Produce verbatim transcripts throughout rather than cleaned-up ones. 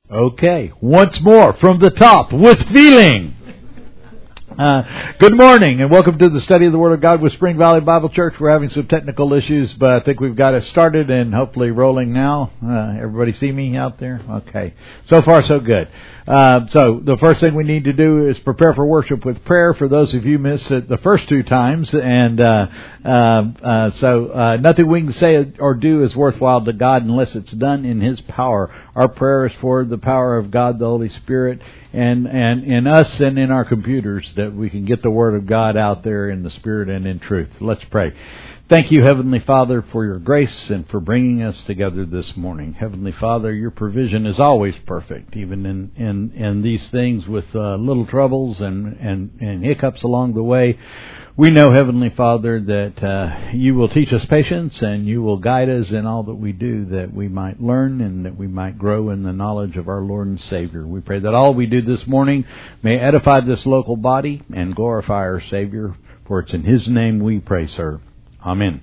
Okay, once more from the top with feeling. Uh, good morning and welcome to the study of the Word of God with Spring Valley Bible Church. We're having some technical issues, but I think we've got it started and hopefully rolling now. Uh, everybody see me out there? Okay. So far, so good. Uh, so the first thing we need to do is prepare for worship with prayer for those of you who missed it the first two times. And uh, uh, uh, so uh, nothing we can say or do is worthwhile to God unless it's done in His power. Our prayer is for the power of God, the Holy Spirit, and, and in us and in our computers, that we can get the Word of God out there in the Spirit and in truth. Let's pray. Thank you, Heavenly Father, for your grace and for bringing us together this morning. Heavenly Father, your provision is always perfect, even in, in, in these things with uh, little troubles and, and, and hiccups along the way. We know, Heavenly Father, that uh, you will teach us patience and you will guide us in all that we do, that we might learn and that we might grow in the knowledge of our Lord and Savior. We pray that all we do this morning may edify this local body and glorify our Savior, for it's in His name we pray, sir. Amen.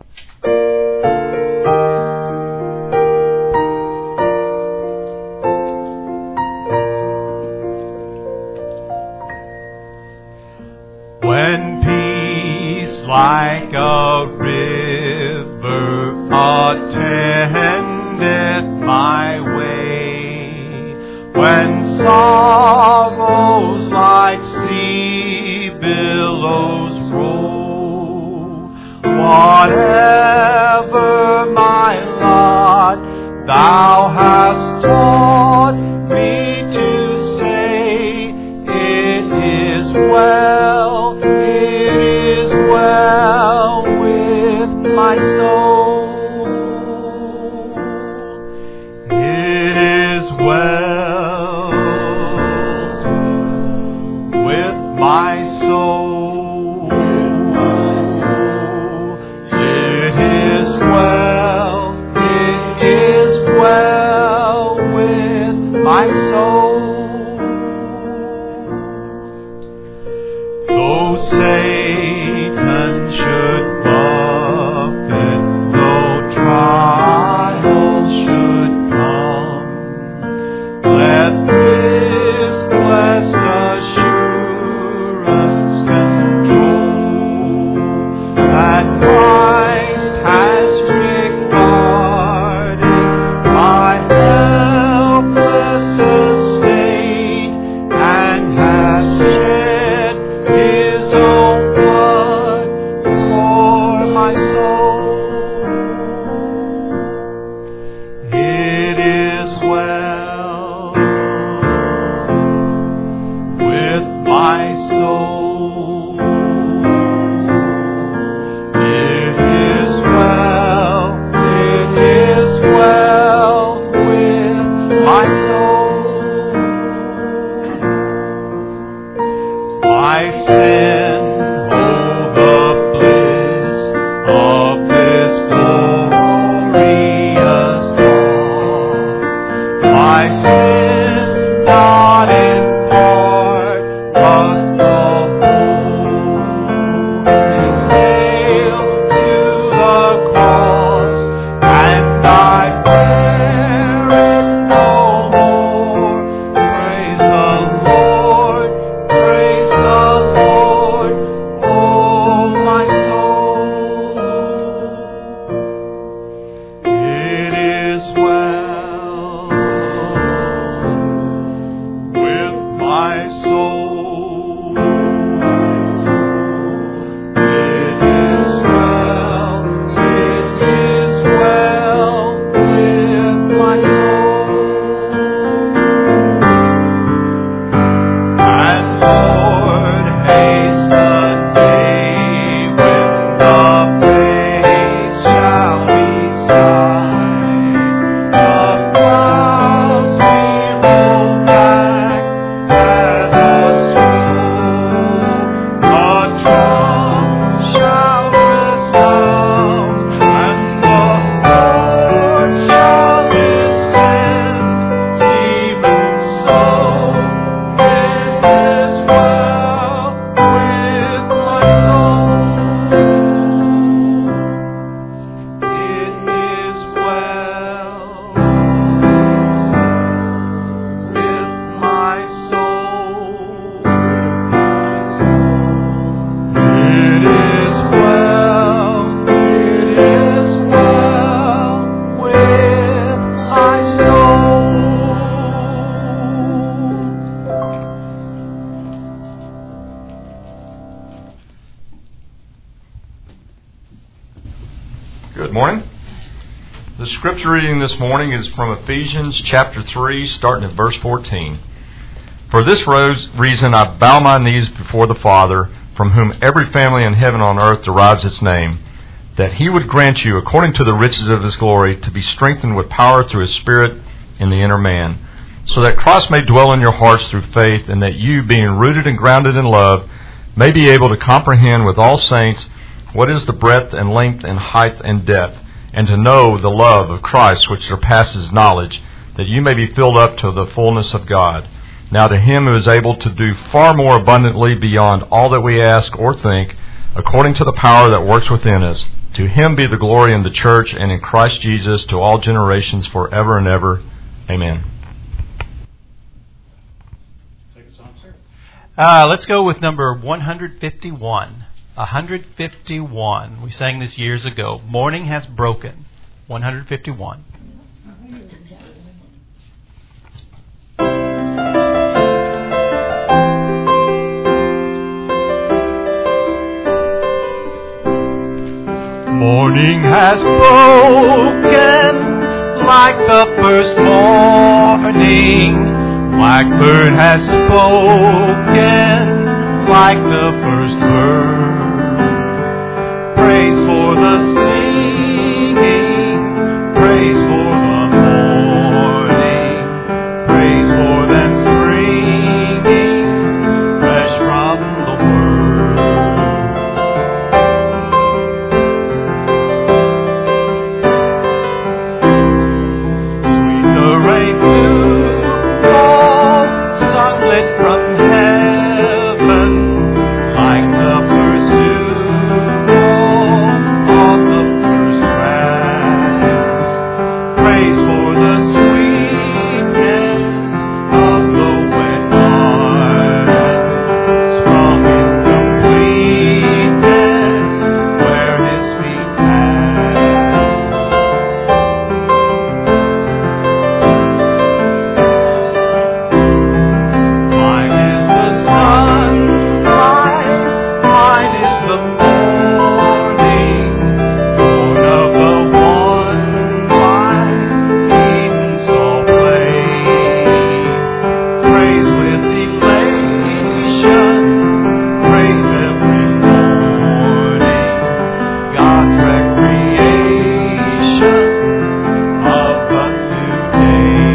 When peace like a river attendeth my way, when sorrows like sea billows roll, whatever my lot, thou hast taught me to say, it is well, it is well with my soul. It is well with my soul. My soul, though Satan should buffet, though trials should come, let this blessed assurance control that Christ has regarded my helpless estate and has shed His own blood for my soul. It is well with my soul. It is well, it is well with my soul. My sin, oh the bliss of this glorious thought. My sin, not in part, but the whole, is nailed to the cross, and I bear it no more. Praise the Lord, praise the Lord, oh my soul. It is well scripture reading this morning is from Ephesians chapter three, starting at verse fourteen. For this reason I bow my knees before the Father, from whom every family in heaven and on earth derives its name, that he would grant you, according to the riches of his glory, to be strengthened with power through his Spirit in the inner man, so that Christ may dwell in your hearts through faith, and that you, being rooted and grounded in love, may be able to comprehend with all saints what is the breadth and length and height and depth, and to know the love of Christ which surpasses knowledge, that you may be filled up to the fullness of God. Now to him who is able to do far more abundantly beyond all that we ask or think, according to the power that works within us, to him be the glory in the church and in Christ Jesus to all generations forever and ever. Amen. Take a song, sir. Uh, let's go with number one fifty-one. one fifty-one. We sang this years ago. Morning has broken. one fifty-one. Morning has broken like the first morning. Blackbird has spoken like the first bird. Praise for the singing, praise for the morning, praise for them springing fresh from the word. Sweet the rain to fall, sunlit from heaven, like the first dew on the first grass. Praise for the sweetness of the wet garden, sprung in completeness where his feet pass. Mine is the sunlight, mine is the morning, born of the one by Eden saw play. Praise with elation, praise every morning, God's recreation of a new day.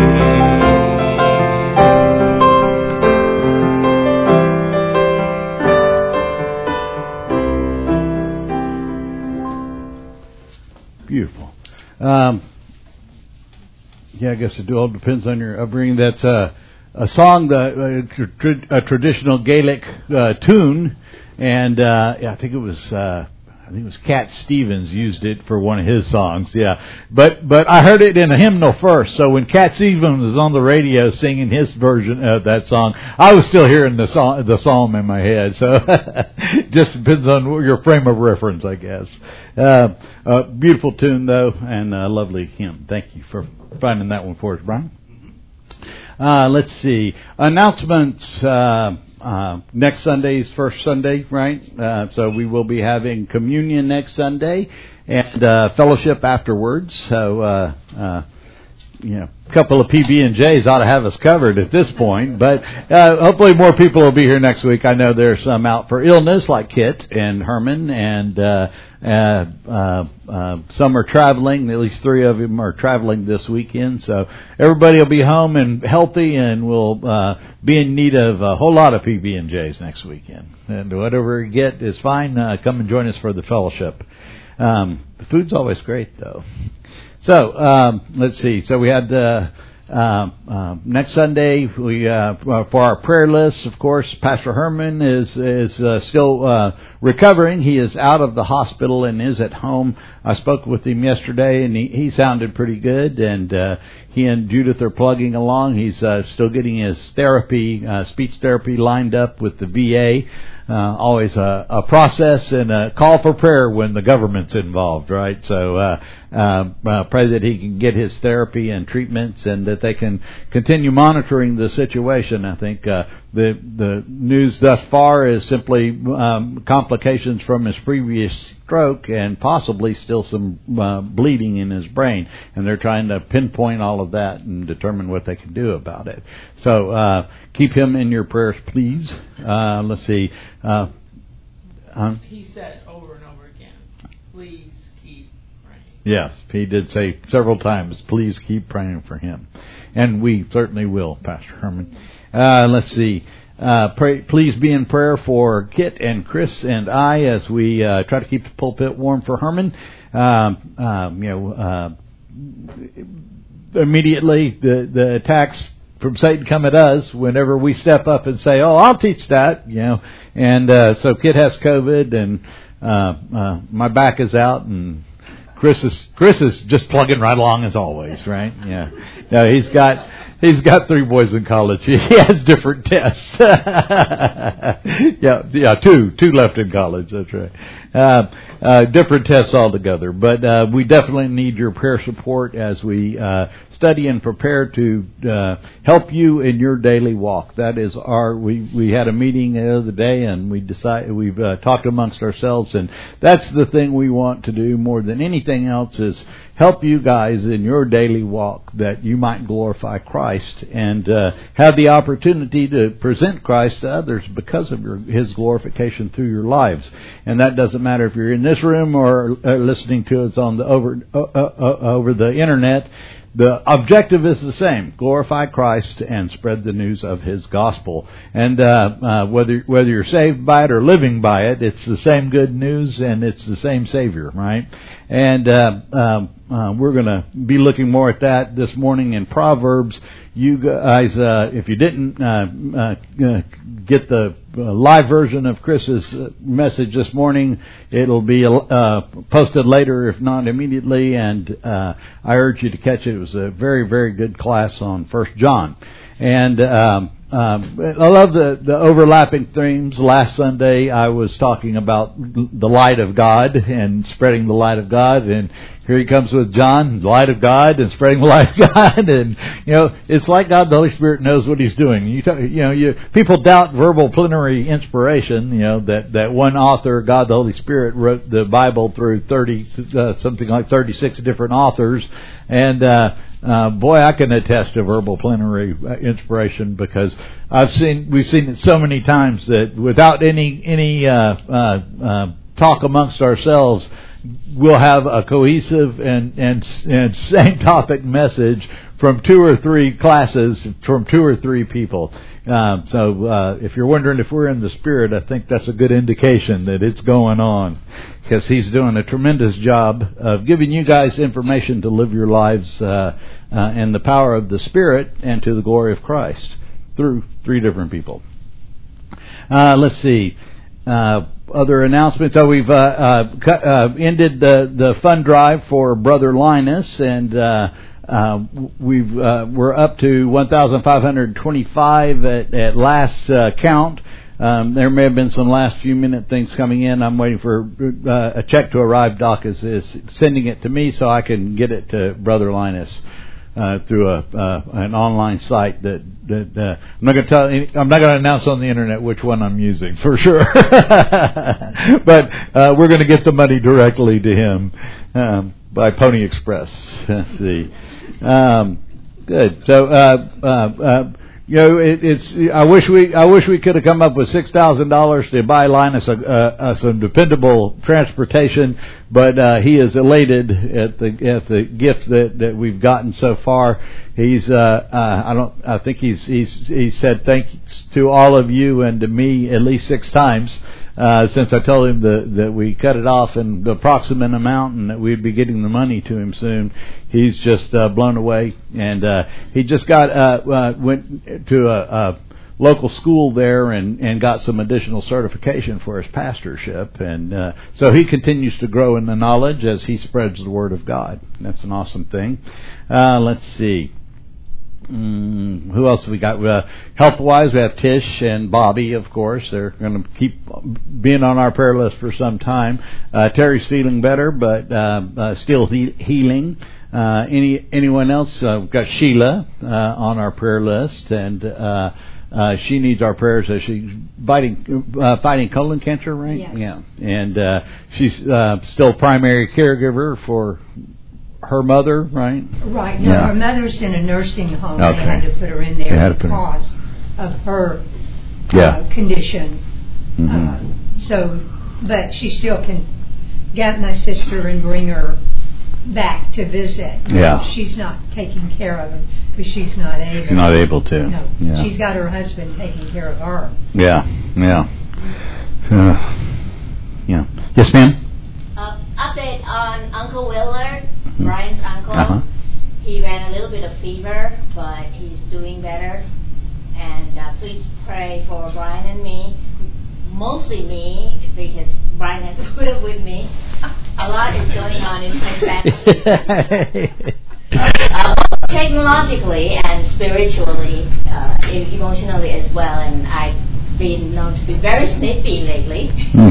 Beautiful. Um, yeah, I guess it all depends on your upbringing. That's a, a song, that, uh, tr- a traditional Gaelic uh, tune, and uh, yeah, I think it was uh, I think it was Cat Stevens used it for one of his songs. Yeah, but but I heard it in a hymnal first. So when Cat Stevens was on the radio singing his version of that song, I was still hearing the song, the psalm in my head. So just depends on your frame of reference, I guess. Uh, uh, beautiful tune though, and a lovely hymn. Thank you for finding that one for us, Brian. Uh, let's see. Announcements. Uh, uh, next Sunday is first Sunday, right? Uh, so we will be having communion next Sunday and uh, fellowship afterwards. So, uh, uh, you know, a couple of P B and J's ought to have us covered at this point. But uh, hopefully more people will be here next week. I know there's some out for illness, like Kit and Herman, and uh, uh, uh, uh, some are traveling. At least three of them are traveling this weekend. So everybody will be home and healthy, and we'll uh, be in need of a whole lot of P B and J's next weekend. And whatever you get is fine. Uh, come and join us for the fellowship. Um, the food's always great, though. So um, let's see. So we had uh, uh, uh, next Sunday we uh, for our prayer list. Of course, Pastor Herman is is uh, still uh, recovering. He is out of the hospital and is at home. I spoke with him yesterday, and he, he sounded pretty good. And uh, he and Judith are plugging along. He's uh, still getting his therapy, uh, speech therapy, lined up with the V A. uh, always a, a process and a call for prayer when the government's involved, right? So uh, uh, uh, pray that he can get his therapy and treatments, and that they can continue monitoring the situation. I think uh, the the news thus far is simply um, complications from his previous stroke and possibly still some uh, bleeding in his brain, and they're trying to pinpoint all of that and determine what they can do about it. So uh, keep him in your prayers, please. Uh, let's see. Uh, um, he said over and over again, please keep praying. Yes, he did say several times, please keep praying for him. And we certainly will, Pastor Herman. Uh, let's see. Uh, pray, please be in prayer for Kit and Chris and I as we uh, try to keep the pulpit warm for Herman. Um, um, you know, uh, immediately the, the attacks from Satan come at us whenever we step up and say, "Oh, I'll teach that," you know. And uh, so Kit has COVID, and uh, uh, my back is out, and Chris is Chris is just plugging right along as always, right? Yeah. No, he's got he's got three boys in college. He has different tests. yeah, yeah, two two left in college. That's right. Uh, uh, different tests altogether, but uh, we definitely need your prayer support as we uh, study and prepare to uh, help you in your daily walk. That is our. We, we had a meeting the other day, and we decided we've uh, talked amongst ourselves, and that's the thing we want to do more than anything else is help you guys in your daily walk, that you might glorify Christ and uh, have the opportunity to present Christ to others because of your, His glorification through your lives. And that doesn't matter if you're in this room or uh, listening to us on the over uh, uh, over the internet. The objective is the same: glorify Christ and spread the news of His gospel. And uh, uh, whether whether you're saved by it or living by it, it's the same good news, and it's the same Savior, right? And uh, uh, uh, we're going to be looking more at that this morning in Proverbs. You guys, uh, if you didn't uh, uh, get the live version of Chris's message this morning, it'll be uh, posted later, if not immediately. And uh, I urge you to catch it. It was a very, very good class on First John. And um, um, I love the, the overlapping themes. Last Sunday, I was talking about the light of God and spreading the light of God, and here he comes with John, the light of God, and spreading the light of God. And you know, it's like God, the Holy Spirit, knows what He's doing. You, talk, you know, you people doubt verbal plenary inspiration. You know that, that one author, God, the Holy Spirit, wrote the Bible through thirty, uh, something like thirty-six different authors, and. Uh, Uh, boy, I can attest to verbal plenary inspiration, because I've seen we've seen it so many times that without any any uh, uh, uh, talk amongst ourselves, we'll have a cohesive and and and same topic message from two or three classes from two or three people. Uh, so uh, if you're wondering if we're in the Spirit, I think that's a good indication that it's going on, because He's doing a tremendous job of giving you guys information to live your lives uh, uh, in the power of the Spirit and to the glory of Christ through three different people. Uh, let's see. Uh, other announcements. So we've uh, uh, cut, uh, ended the, the fund drive for Brother Linus, and uh, Uh, we've uh, we're up to one thousand five hundred twenty-five at, at last uh, count. Um, there may have been some last few minute things coming in. I'm waiting for uh, a check to arrive. Doc is, is sending it to me so I can get it to Brother Linus uh, through a uh, an online site that that uh, I'm not going to tell. I'm not going to announce on the internet which one I'm using for sure. But uh, we're going to get the money directly to him um, by Pony Express. Let's see. Um, good. So, uh, uh, uh, you know, it, it's. I wish we. I wish we could have come up with six thousand dollars to buy Linus a, uh, some dependable transportation, but uh, he is elated at the at the gift that, that we've gotten so far. He's. Uh, uh, I don't. I think he's. He's. He said thanks to all of you and to me at least six times. Uh, since I told him the, that we cut it off in the approximate amount and that we'd be getting the money to him soon, he's just uh, blown away. And uh, he just got uh, uh, went to a, a local school there and, and got some additional certification for his pastorship. And uh, so he continues to grow in the knowledge as he spreads the Word of God. That's an awesome thing. Uh, let's see. Mm, who else have we got? Uh, health-wise, we have Tish and Bobby, of course. They're going to keep being on our prayer list for some time. Uh, Terry's feeling better, but uh, uh, still he- healing. Uh, any anyone else? Uh, we've got Sheila uh, on our prayer list, and uh, uh, she needs our prayers as she's fighting uh, fighting colon cancer, right? Yes. Yeah, and uh, she's uh, still primary caregiver for her mother, right? Right. No, Yeah. her mother's in a nursing home. Okay. They had to put her in They there had to put her- because of her Yeah. uh, condition. Mhm. Uh, so, but she still can get my sister and bring her back to visit. Yeah. She's not taking care of her because she's not able. She's not able to. No. Yeah. She's got her husband taking care of her. Yeah, yeah. Uh, yeah. Yes, ma'am? Uh, update on Uncle Willard, Brian's uncle. Uh-huh. He ran a little bit of fever, but he's doing better. And uh, please pray for Brian and me. Mostly me, because Brian has to put up with me. A lot is going on in my family. uh, technologically and spiritually, uh, e- emotionally as well. And I've been known to be very snippy lately.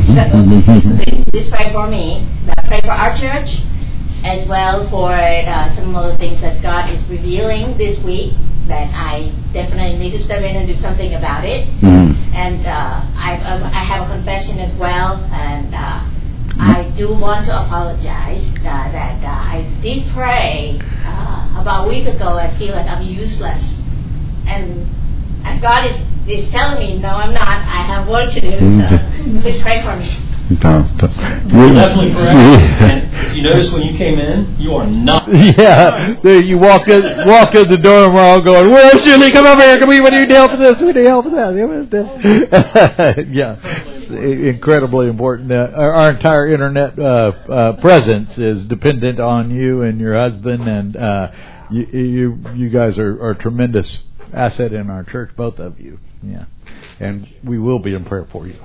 So please, please pray for me. Uh, pray for our church as well, for uh, some of the things that God is revealing this week that I definitely need to step in and do something about it. Mm. And uh, I, um, I have a confession as well, and uh, I do want to apologize uh, that uh, I did pray uh, about a week ago. I feel like I'm useless, and and God is is telling me, no, I'm not. I have work to do. So please pray for me. Don't, don't. You're definitely correct. And if you notice when you came in, you are not. Yeah, there you walk in, walk in the door and we're all going, "Where's Julie? Come over here! Come here! We need help with this. We need help with that." Yeah, it's incredibly important. Uh, our, our entire internet uh, uh, presence is dependent on you and your husband, and uh, you, you you guys are, are a tremendous asset in our church, both of you. Yeah, and we will be in prayer for you.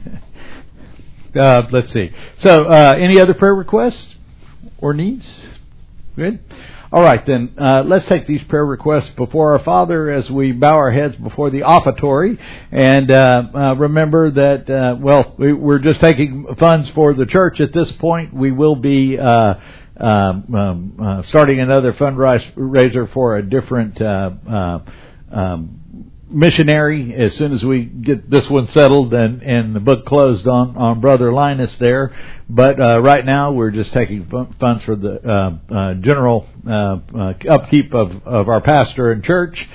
Uh, let's see. So, uh, any other prayer requests or needs? Good. All right, then. Uh, let's take these prayer requests before our Father as we bow our heads before the offertory. And uh, uh, remember that, uh, well, we, we're just taking funds for the church at this point. We will be uh, um, um, uh, starting another fundraiser for a different uh, uh, um missionary as soon as we get this one settled and, and the book closed on, on Brother Linus there. But uh, right now we're just taking funds for the uh, uh, general uh, uh, upkeep of, of our pastor and church.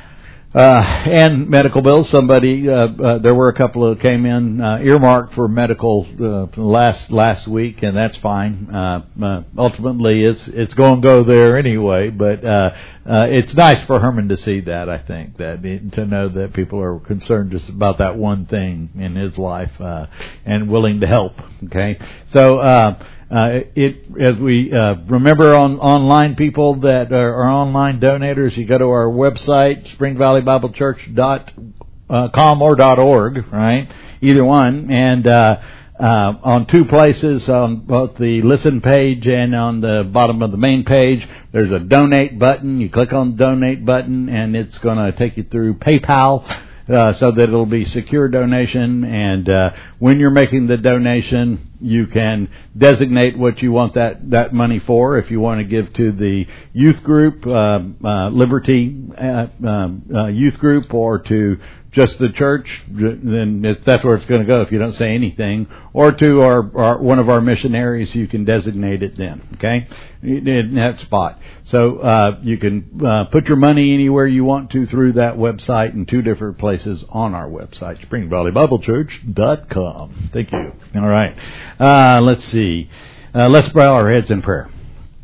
Uh, and medical bills. Somebody, uh, uh, there were a couple of came in uh, earmarked for medical uh, last last week, and that's fine. Uh, uh, ultimately, it's it's going to go there anyway. But uh, uh, it's nice for Herman to see that. I think that to know that people are concerned just about that one thing in his life uh, and willing to help. Okay, so. Uh, Uh, it as we uh, remember on online people that are, are online donators, you go to our website, spring valley bible church dot com or .org, right? Either one, and uh, uh, on two places, on both the listen page and on the bottom of the main page, there's a donate button. You click on the donate button, and it's going to take you through PayPal. Uh, so that it'll be secure donation, and uh, when you're making the donation, you can designate what you want that, that money for. If you want to give to the youth group, uh, uh, Liberty uh, uh, youth group, or to just the church, then it, that's where it's going to go if you don't say anything. Or to our, our one of our missionaries, you can designate it then, okay, in that spot. So uh, you can uh, put your money anywhere you want to through that website in two different places on our website, spring valley bible church dot com. Thank you. All right. Uh, let's see. Uh, let's bow our heads in prayer.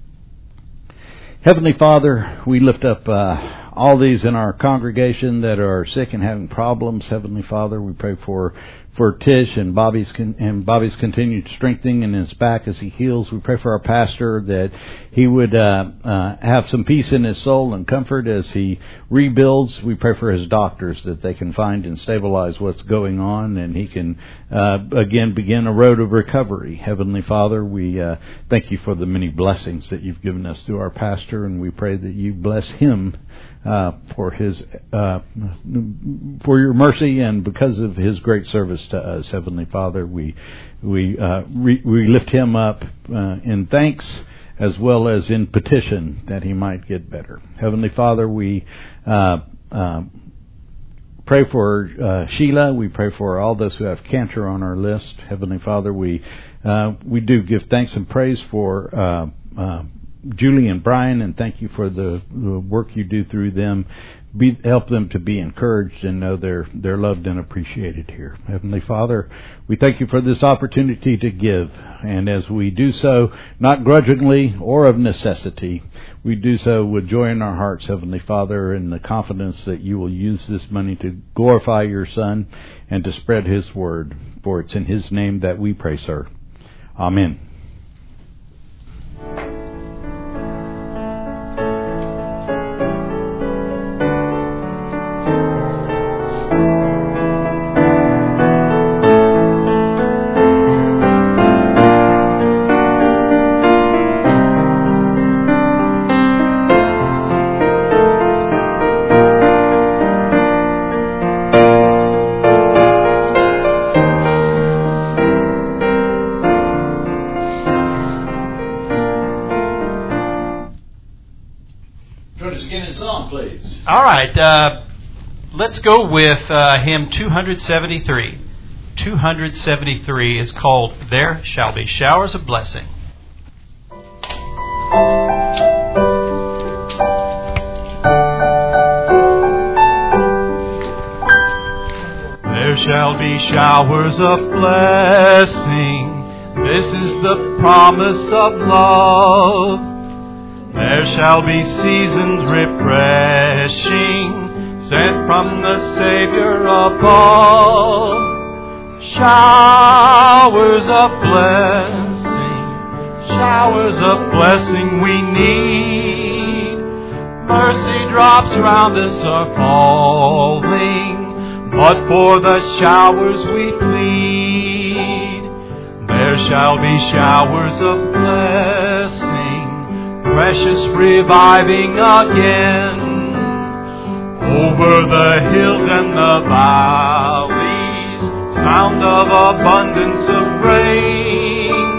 Heavenly Father, we lift up uh, all these in our congregation that are sick and having problems. Heavenly Father, we pray for for Tish and Bobby's con- and Bobby's continued strengthening in his back as he heals. We pray for our pastor that he would uh, uh, have some peace in his soul and comfort as he rebuilds. We pray for his doctors that they can find and stabilize what's going on, and he can uh, again begin a road of recovery. Heavenly Father, we uh, thank you for the many blessings that you've given us through our pastor, and we pray that you bless him Uh, for his, uh, for your mercy and because of his great service to us, Heavenly Father, we we uh, re- we lift him up uh, in thanks as well as in petition that he might get better. Heavenly Father, we uh, uh, pray for uh, Sheila. We pray for all those who have cancer on our list. Heavenly Father, we uh, we do give thanks and praise for Uh, uh, Julie and Brian, and thank you for the, the work you do through them. Be, help them to be encouraged and know they're they're loved and appreciated here. Heavenly Father, we thank you for this opportunity to give, and as we do so, not grudgingly or of necessity, we do so with joy in our hearts, Heavenly Father, and the confidence that you will use this money to glorify your Son and to spread his word. For it's in his name that we pray, sir. Amen. All right, uh, let's go with uh, hymn two seventy-three. two seventy-three is called There Shall Be Showers of Blessing. There shall be showers of blessing. This is the promise of love. There shall be seasons refreshing, sent from the Savior above. Showers of blessing, showers of blessing we need. Mercy drops round us are falling, but for the showers we plead. There shall be showers of blessing, precious reviving again, over the hills and the valleys, sound of abundance of rain.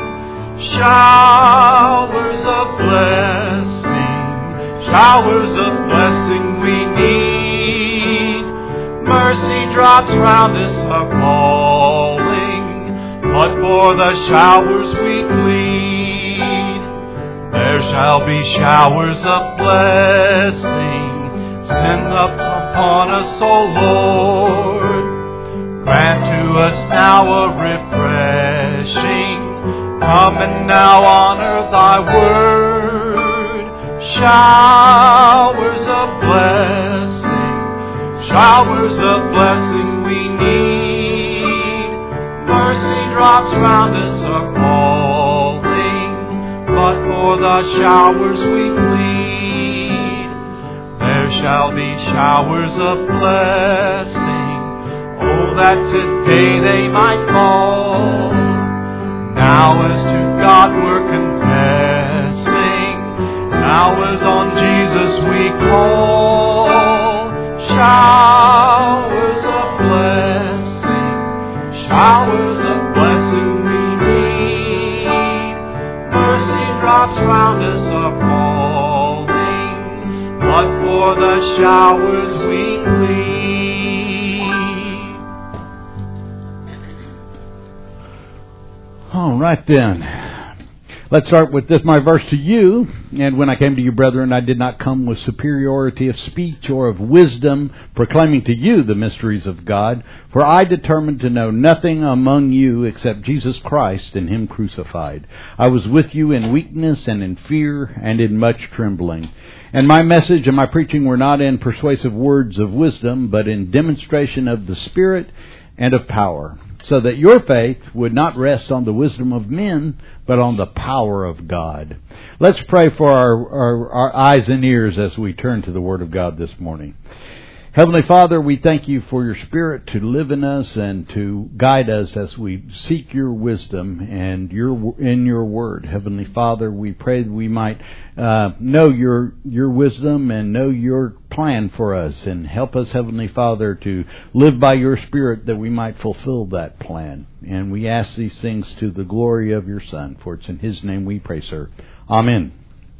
Showers of blessing, showers of blessing we need. Mercy drops round us are falling, but for the showers we plead. There shall be showers of blessing, send up upon us, O Lord. Grant to us now a refreshing, come and now honor thy word. Showers of blessing, showers of blessing we need. Mercy drops round us are falling, but for the showers we plead. There shall be showers of blessing, oh, that today they might fall. Now as to God we're confessing, now as on Jesus we call. Showers of blessing, showers of blessing we need. Mercy drops round us are falling, but for the showers we plead. All right then. Let's start with this, my verse to you. And when I came to you, brethren, I did not come with superiority of speech or of wisdom, proclaiming to you the mysteries of God. For I determined to know nothing among you except Jesus Christ and Him crucified. I was with you in weakness and in fear and in much trembling. And my message and my preaching were not in persuasive words of wisdom, but in demonstration of the Spirit and of power, so that your faith would not rest on the wisdom of men, but on the power of God. Let's pray for our, our, our eyes and ears as we turn to the Word of God this morning. Heavenly Father, we thank you for your Spirit to live in us and to guide us as we seek your wisdom and your in your Word. Heavenly Father, we pray that we might uh, know your your wisdom and know your plan for us, and help us, Heavenly Father, to live by your Spirit that we might fulfill that plan. And we ask these things to the glory of your Son, for it's in his name we pray, sir. Amen.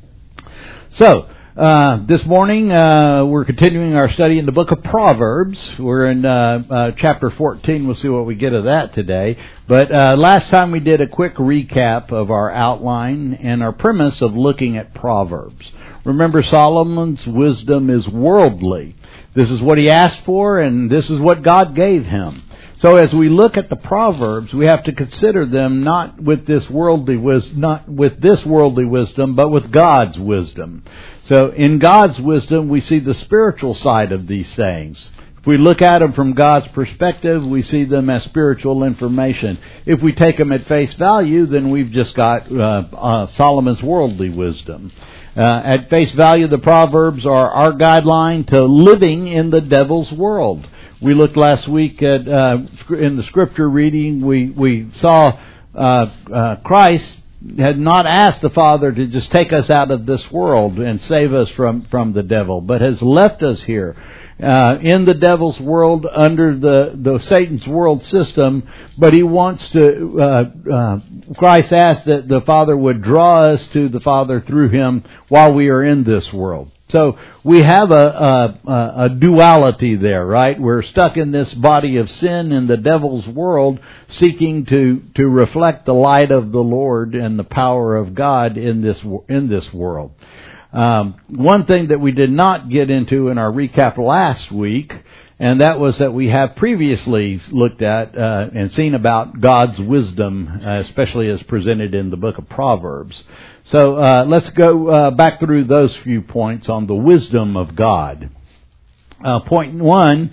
So, Uh, this morning, uh, we're continuing our study in the book of Proverbs. We're in uh, uh, chapter fourteen. We'll see what we get of that today. But uh, last time we did a quick recap of our outline and our premise of looking at Proverbs. Remember, Solomon's wisdom is worldly. This is what he asked for, and this is what God gave him. So as we look at the Proverbs, we have to consider them not with this worldly wisdom, not with this worldly wisdom, but with God's wisdom. So in God's wisdom, we see the spiritual side of these things. If we look at them from God's perspective, we see them as spiritual information. If we take them at face value, then we've just got uh, uh, Solomon's worldly wisdom. Uh, at face value, the Proverbs are our guideline to living in the devil's world. We looked last week at uh, in the scripture reading. We we saw uh, uh, Christ had not asked the Father to just take us out of this world and save us from, from the devil, but has left us here uh, in the devil's world under the, the Satan's world system. But he wants to. Uh, uh, Christ asked that the Father would draw us to the Father through him while we are in this world. So we have a, a, a duality there, right? We're stuck in this body of sin in the devil's world, seeking to, to reflect the light of the Lord and the power of God in this in this world. Um, one thing that we did not get into in our recap last week, and that was that we have previously looked at uh, and seen about God's wisdom, uh, especially as presented in the book of Proverbs. So uh, let's go uh, back through those few points on the wisdom of God. Uh, point one,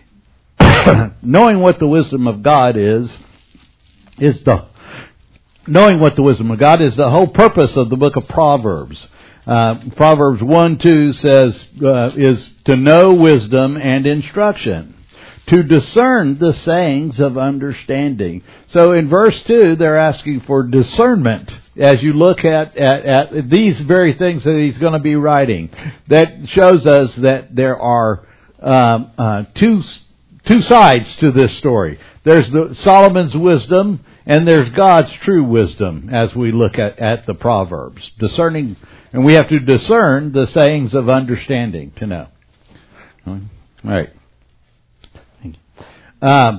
knowing what the wisdom of God is, is the knowing what the wisdom of God is the whole purpose of the book of Proverbs. Uh, Proverbs one two says uh, is to know wisdom and instruction, to discern the sayings of understanding. So in verse two, they're asking for discernment as you look at, at, at these very things that he's going to be writing. That shows us that there are um, uh, two two sides to this story. There's the Solomon's wisdom, and there's God's true wisdom as we look at, at the Proverbs. Discerning, and we have to discern the sayings of understanding to know. All right. Thank you. Um,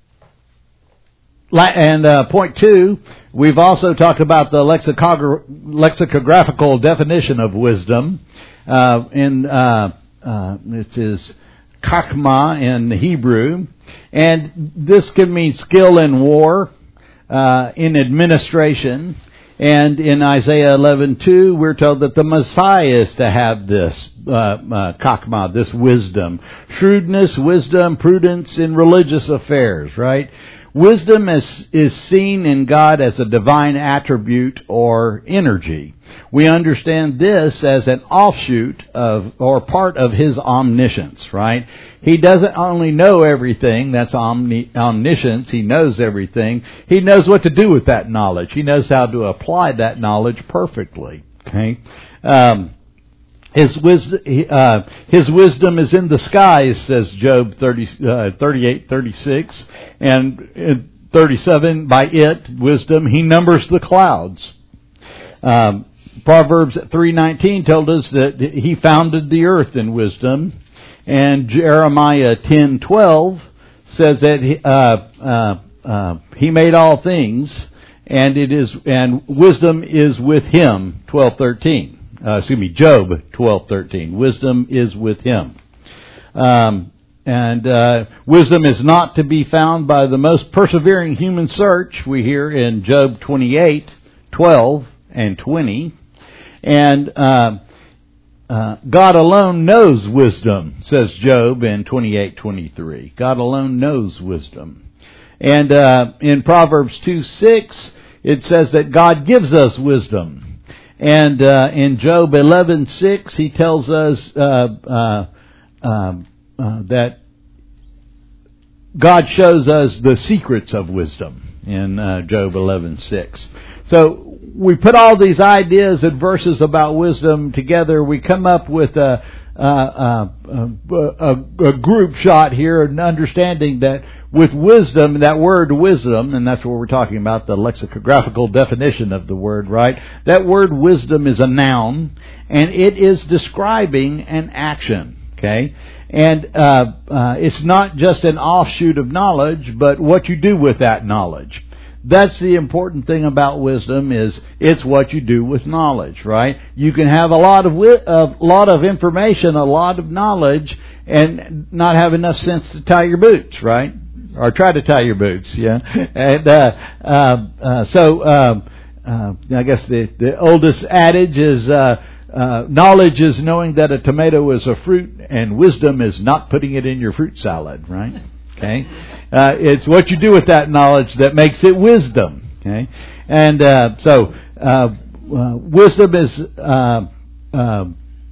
and uh, point two, we've also talked about the lexicogra- lexicographical definition of wisdom. Uh, in uh, uh, it is chachma in Hebrew, and this can mean skill in war, uh, in administration. And in Isaiah eleven two, we're told that the Messiah is to have this uh, uh, chachma, this wisdom, shrewdness, wisdom, prudence in religious affairs. Right? Wisdom is is seen in God as a divine attribute or energy. We understand this as an offshoot of or part of His omniscience. Right? He doesn't only know everything, that's omni- omniscience, He knows everything. He knows what to do with that knowledge. He knows how to apply that knowledge perfectly. Okay? Um, his, wisdom, uh, his wisdom is in the skies, says Job thirty, uh, thirty-eight, thirty-six. And in thirty-seven, by it, wisdom, He numbers the clouds. Um, Proverbs three nineteen told us that He founded the earth in wisdom. And Jeremiah ten twelve says that he, uh, uh, uh, he made all things, and it is and wisdom is with Him. twelve thirteen. Uh, excuse me, Job twelve thirteen. Wisdom is with Him, um, and uh, wisdom is not to be found by the most persevering human search. We hear in Job twenty-eight twelve and twenty, and. Uh, Uh, God alone knows wisdom, says Job in twenty-eight twenty-three. God alone knows wisdom. And uh, in Proverbs two six, it says that God gives us wisdom. And uh, in Job eleven six, he tells us uh, uh, uh, uh, that God shows us the secrets of wisdom in uh, Job eleven six. So we put all these ideas and verses about wisdom together. We come up with a, a, a, a, a group shot here, and understanding that with wisdom, that word wisdom, and that's what we're talking about, the lexicographical definition of the word, right? That word wisdom is a noun, and it is describing an action. Okay, and uh, uh, it's not just an offshoot of knowledge, but what you do with that knowledge. That's the important thing about wisdom, is it's what you do with knowledge, right? You can have a lot of wi- a lot of information, a lot of knowledge, and not have enough sense to tie your boots, right? Or try to tie your boots, yeah. And uh, uh, uh, so uh, uh, I guess the the oldest adage is. Uh, Uh, knowledge is knowing that a tomato is a fruit, and wisdom is not putting it in your fruit salad, right? Okay, uh, it's what you do with that knowledge that makes it wisdom. Okay, and uh, so uh, uh, wisdom is uh, uh,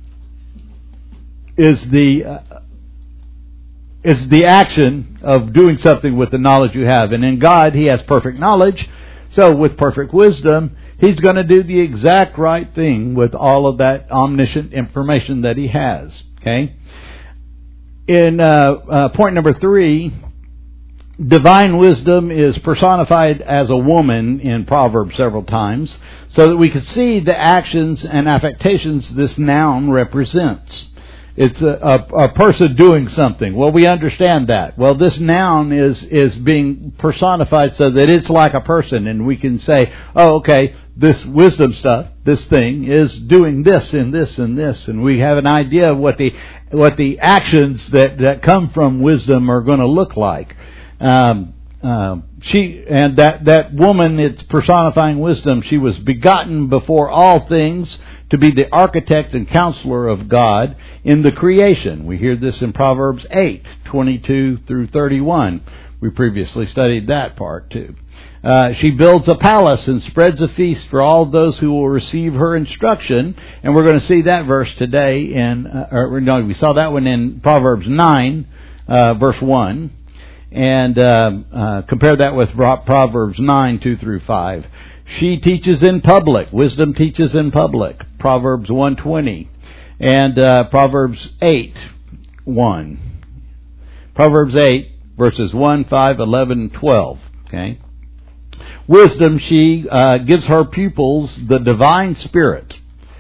is the uh, is the action of doing something with the knowledge you have, and in God, He has perfect knowledge. So with perfect wisdom, He's going to do the exact right thing with all of that omniscient information that He has. Okay. In uh, uh, point number three, divine wisdom is personified as a woman in Proverbs several times, so that we can see the actions and affectations this noun represents. It's a, a, a person doing something. Well, we understand that. Well, this noun is is being personified so that it's like a person, and we can say, oh, okay, this wisdom stuff, this thing, is doing this and this and this, and we have an idea of what the what the actions that, that come from wisdom are going to look like. Um, uh, she and that that woman, it's personifying wisdom. She was begotten before all things, to be the architect and counselor of God in the creation. We hear this in Proverbs eight, twenty-two through thirty-one. We previously studied that part too. Uh, she builds a palace and spreads a feast for all those who will receive her instruction. And we're going to see that verse today in, uh, or no, we saw that one in Proverbs nine, uh, verse one. And uh, uh, compare that with Proverbs nine, two through five. She teaches in public. Wisdom teaches in public. Proverbs one twenty. And uh, Proverbs eight, one. Proverbs eight, verses one, five, eleven, and twelve. Okay. Wisdom, she uh, gives her pupils the divine spirit.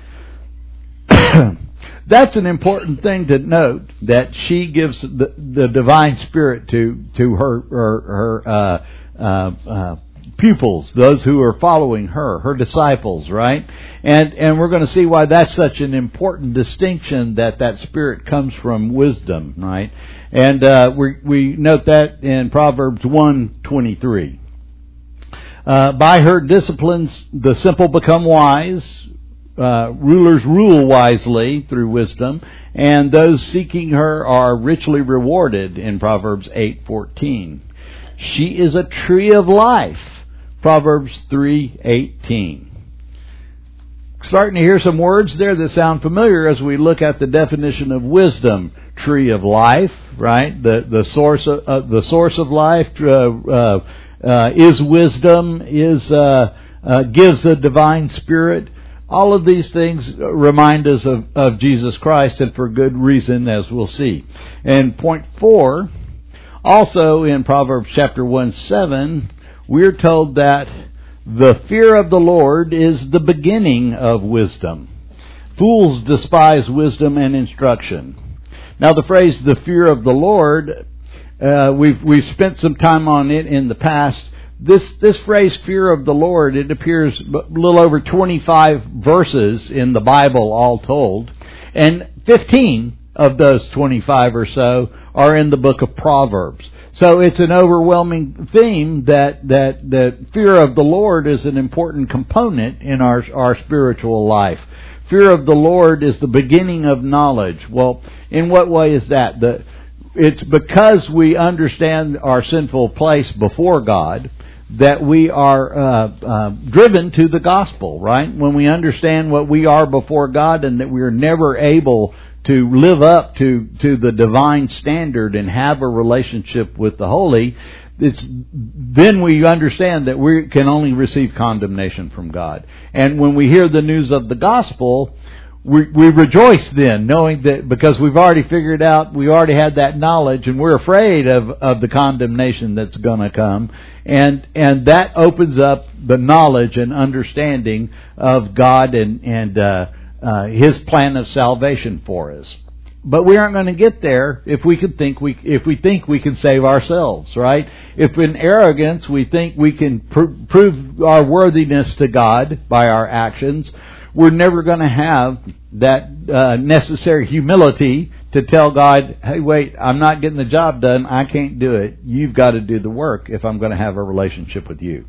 That's an important thing to note, that she gives the, the divine spirit to to her her, her uh, uh, uh, pupils, those who are following her, her disciples, right? And and we're going to see why that's such an important distinction, that that spirit comes from wisdom, right? And uh, we we note that in Proverbs one twenty-three. Uh, by her disciplines, the simple become wise. Uh, rulers rule wisely through wisdom, and those seeking her are richly rewarded in Proverbs eight fourteen. She is a tree of life, Proverbs three eighteen. Starting to hear some words there that sound familiar as we look at the definition of wisdom. Tree of life, right? The the source of uh, the source of life uh, uh, uh, is wisdom. Is uh, uh, gives a divine spirit. All of these things remind us of, of Jesus Christ, and for good reason, as we'll see. And point four, also in Proverbs chapter one seven, we're told that the fear of the Lord is the beginning of wisdom. Fools despise wisdom and instruction. Now, the phrase "the fear of the Lord," uh, we've we've spent some time on it in the past. This this phrase, fear of the Lord, it appears a little over twenty-five verses in the Bible all told. And fifteen of those twenty-five or so are in the book of Proverbs. So it's an overwhelming theme that, that, that fear of the Lord is an important component in our, our spiritual life. Fear of the Lord is the beginning of knowledge. Well, in what way is that? The it's because we understand our sinful place before God that we are uh, uh, driven to the gospel, right? When we understand what we are before God and that we are never able to live up to, to the divine standard and have a relationship with the holy, it's then we understand that we can only receive condemnation from God. And when we hear the news of the gospel, we, we rejoice then, knowing that because we've already figured out, we already had that knowledge, and we're afraid of, of the condemnation that's going to come. And and that opens up the knowledge and understanding of God and, and uh, uh, His plan of salvation for us. But we aren't going to get there if we can think we if we think we can save ourselves, right? If in arrogance we think we can pr- prove our worthiness to God by our actions, we're never going to have that uh, necessary humility to tell God, hey, wait, I'm not getting the job done. I can't do it. You've got to do the work if I'm going to have a relationship with you.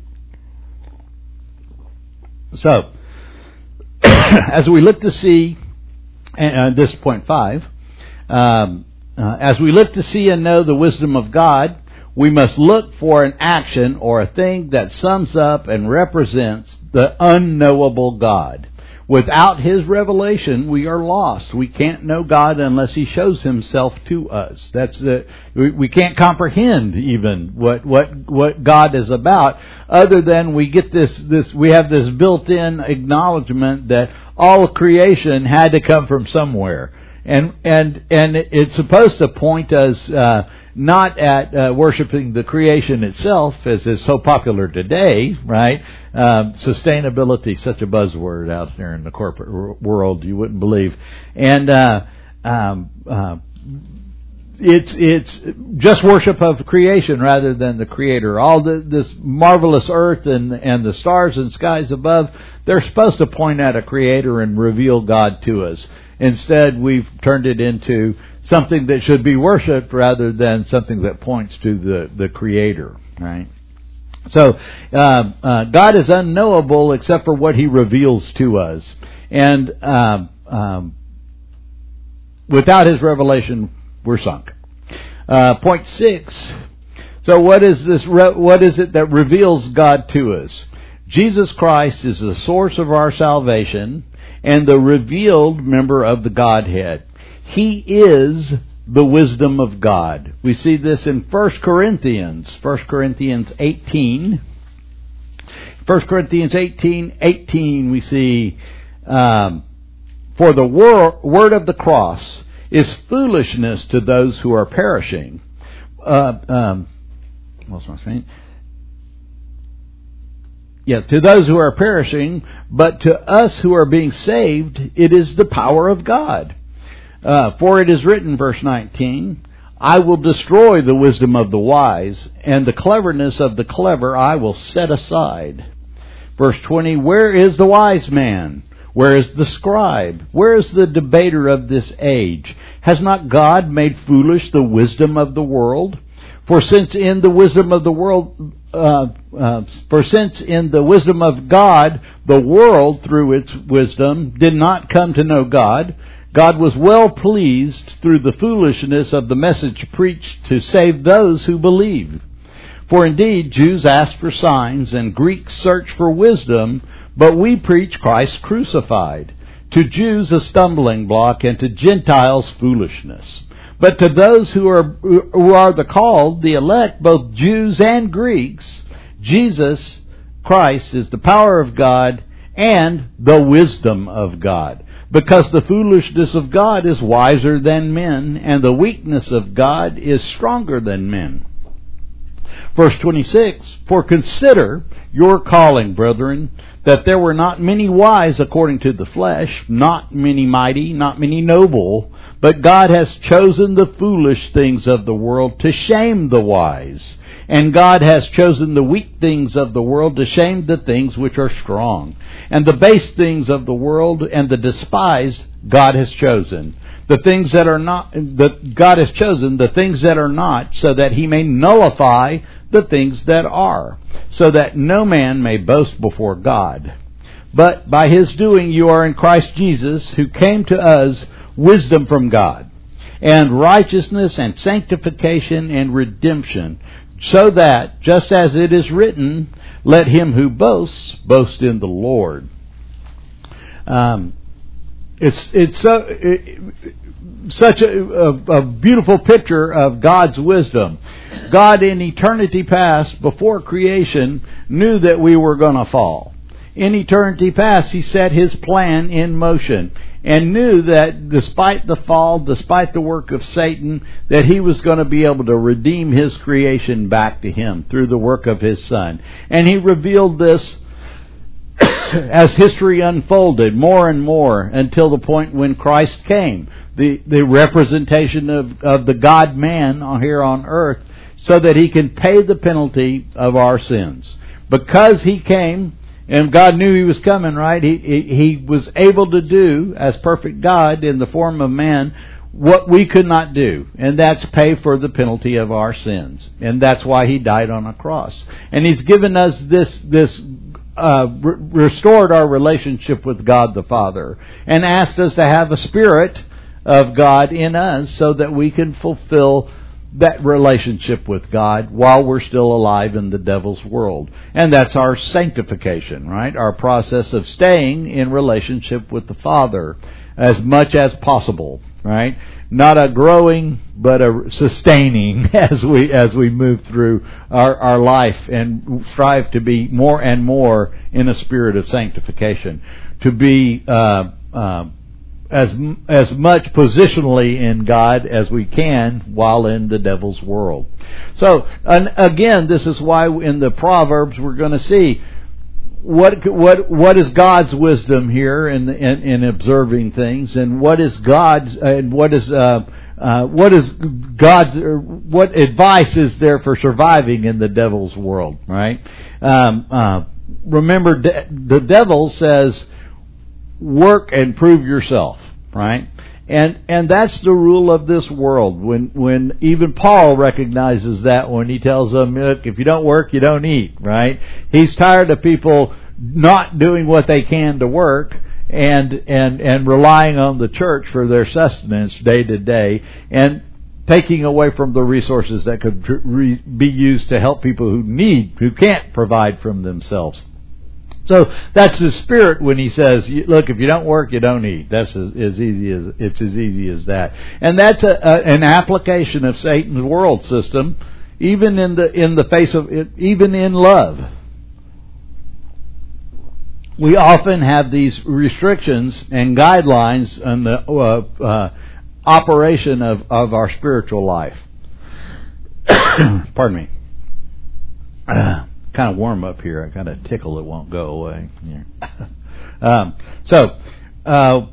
So, as we look to see, uh, this point five, um, uh, as we look to see and know the wisdom of God, we must look for an action or a thing that sums up and represents the unknowable God. Without His revelation, we are lost. We can't know God unless He shows Himself to us. That's the we, we can't comprehend even what what what God is about, other than we get this this we have this built-in acknowledgement that all creation had to come from somewhere, and and and it's supposed to point us uh, not at uh, worshiping the creation itself, as is so popular today, right? Um, sustainability, such a buzzword out there in the corporate r- world, you wouldn't believe. And uh, um, uh, it's it's just worship of creation rather than the Creator. All the, this marvelous earth and and the stars and skies above, they're supposed to point at a Creator and reveal God to us. Instead, we've turned it into something that should be worshipped rather than something that points to the, the Creator, right? So, uh, uh, God is unknowable except for what He reveals to us. And um, um, without His revelation, we're sunk. Uh, point six. So what is this? Re- what is it that reveals God to us? Jesus Christ is the source of our salvation and the revealed member of the Godhead. He is the wisdom of God. We see this in First Corinthians, First Corinthians eighteen. First Corinthians eighteen, eighteen we see, um, for the wor- word of the cross is foolishness to those who are perishing. Uh, um, what's my screen? Yeah, to those who are perishing, but to us who are being saved, it is the power of God. Uh, for it is written, verse nineteen, I will destroy the wisdom of the wise, and the cleverness of the clever I will set aside. Verse twenty, where is the wise man? Where is the scribe? Where is the debater of this age? Has not God made foolish the wisdom of the world? For since in the wisdom of the world, uh, uh, for since in the wisdom of God, the world through its wisdom did not come to know God, God was well pleased through the foolishness of the message preached to save those who believe. For indeed, Jews ask for signs and Greeks search for wisdom, but we preach Christ crucified. To Jews a stumbling block, and to Gentiles foolishness. But to those who are who are the called, the elect, both Jews and Greeks, Jesus Christ is the power of God and the wisdom of God. Because the foolishness of God is wiser than men, and the weakness of God is stronger than men. Verse twenty-six, for consider your calling, brethren, that there were not many wise according to the flesh, not many mighty, not many noble, but God has chosen the foolish things of the world to shame the wise. And God has chosen the weak things of the world to shame the things which are strong. And the base things of the world and the despised God has chosen. The things that are not, that God has chosen, the things that are not, so that He may nullify the things that are, so that no man may boast before God. But by His doing you are in Christ Jesus, who came to us wisdom from God, and righteousness and sanctification and redemption, so that, just as it is written, let him who boasts boast in the Lord. Um, it's it's so it, such a, a, a beautiful picture of God's wisdom. God in eternity past, before creation, knew that we were going to fall. In eternity past, He set His plan in motion and knew that despite the fall, despite the work of Satan, that He was going to be able to redeem His creation back to Him through the work of His Son. And He revealed this as history unfolded more and more until the point when Christ came, the, the representation of, of the God-man here on earth, so that He can pay the penalty of our sins. Because He came, and God knew He was coming, right? He, he, he was able to do, as perfect God in the form of man, what we could not do. And that's pay for the penalty of our sins. And that's why He died on a cross. And He's given us this, this, uh, re- restored our relationship with God the Father. And asked us to have a spirit of God in us so that we can fulfill that relationship with God while we're still alive in the devil's world. And that's our sanctification, right? Our process of staying in relationship with the Father as much as possible, right? Not a growing, but a sustaining as we as we move through our, our life and strive to be more and more in a spirit of sanctification. To be uh, uh, as as much positionally in God as we can while in the devil's world. So, and again, this is why in the Proverbs we're going to see what what what is God's wisdom here in in, in observing things, and what is God's and what is uh, uh, what is God's what advice is there for surviving in the devil's world, right? Um, uh, remember, de- the devil says, work and prove yourself, right? And and that's the rule of this world. When when even Paul recognizes that when he tells them, look, if you don't work, you don't eat, right? He's tired of people not doing what they can to work and and and relying on the church for their sustenance day to day, and taking away from the resources that could re- be used to help people who need, who can't provide from themselves. So that's the spirit when he says, look, if you don't work, you don't eat. That's as, as easy as, it's as easy as that. And that's a, a, an application of Satan's world system, even in the, in the face of it, even in love. We often have these restrictions and guidelines on the, uh, uh, operation of, of our spiritual life. Pardon me. Uh, kind of warm up here. I got a tickle that won't go away. Yeah. um, so, uh,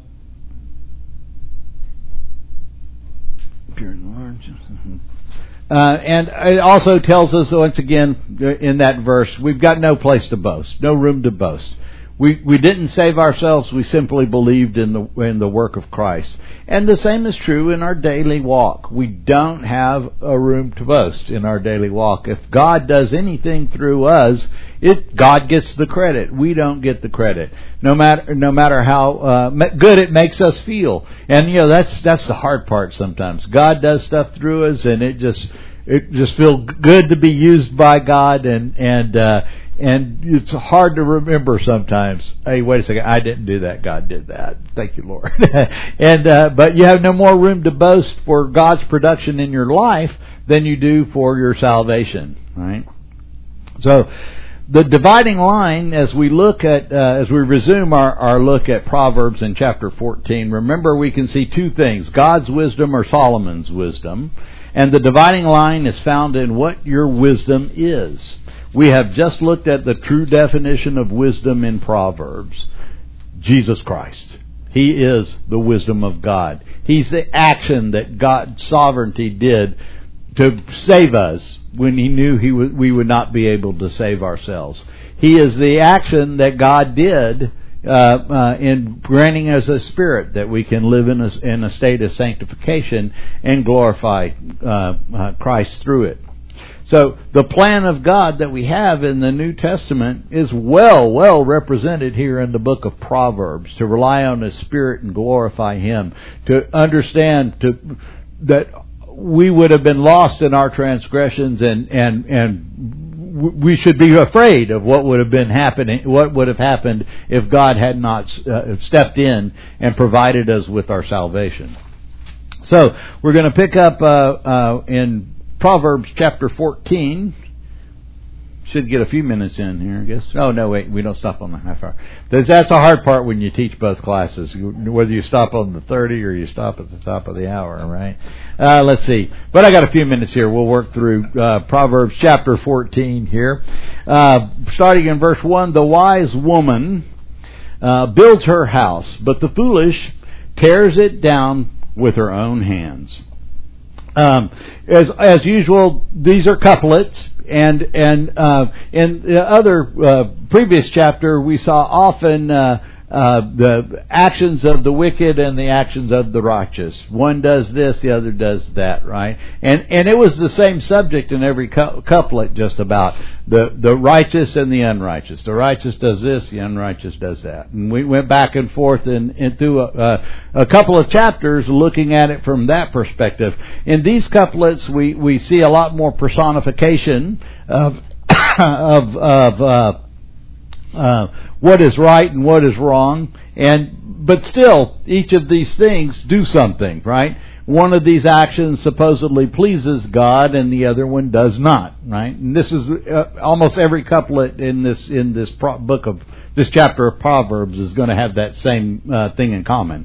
pure and large. Uh, and it also tells us, once again, in that verse, we've got no place to boast, no room to boast. We we didn't save ourselves. We simply believed in the in the work of Christ. And the same is true in our daily walk. We don't have a room to boast in our daily walk. If God does anything through us, it God gets the credit. We don't get the credit. No matter no matter how uh, good it makes us feel. And you know that's that's the hard part sometimes. God does stuff through us, and it just it just feels good to be used by God, and and. Uh, And it's hard to remember sometimes. Hey, wait a second! I didn't do that. God did that. Thank you, Lord. and uh, but you have no more room to boast for God's production in your life than you do for your salvation. Right. So, the dividing line, as we look at, uh, as we resume our, our look at Proverbs in chapter fourteen. Remember, we can see two things: God's wisdom or Solomon's wisdom, and the dividing line is found in what your wisdom is. We have just looked at the true definition of wisdom in Proverbs. Jesus Christ. He is the wisdom of God. He's the action that God's sovereignty did to save us when He knew he w- we would not be able to save ourselves. He is the action that God did uh, uh, in granting us a spirit that we can live in a, in a state of sanctification and glorify uh, uh, Christ through it. So the plan of God that we have in the New Testament is well, well represented here in the book of Proverbs, to rely on His Spirit and glorify Him, to understand, to that we would have been lost in our transgressions, and and and we should be afraid of what would have been happening, what would have happened if God had not uh, stepped in and provided us with our salvation. So we're going to pick up uh, uh, in Proverbs chapter fourteen. Should get a few minutes in here, I guess. Oh, no, wait, we don't stop on the half hour. That's, that's a hard part when you teach both classes, whether you stop on the thirty or you stop at the top of the hour, right? Uh, let's see. But I got a few minutes here. We'll work through uh, Proverbs chapter fourteen here. Uh, starting in verse one, the wise woman uh, builds her house, but the foolish tears it down with her own hands. Um, as as usual, these are couplets, and and uh, in the other uh, previous chapter, we saw often uh, uh, the actions of the wicked and the actions of the righteous. One does this, the other does that, right? And and it was the same subject in every couplet, just about the the righteous and the unrighteous. The righteous does this, the unrighteous does that. And we went back and forth in, in through a, a couple of chapters looking at it from that perspective. In these couplets, we, we see a lot more personification of of of uh, uh, what is right and what is wrong, and but still, each of these things do something, right? One of these actions supposedly pleases God, and the other one does not, right? And this is uh, almost every couplet in this in this pro- book of this chapter of Proverbs is going to have that same uh, thing in common.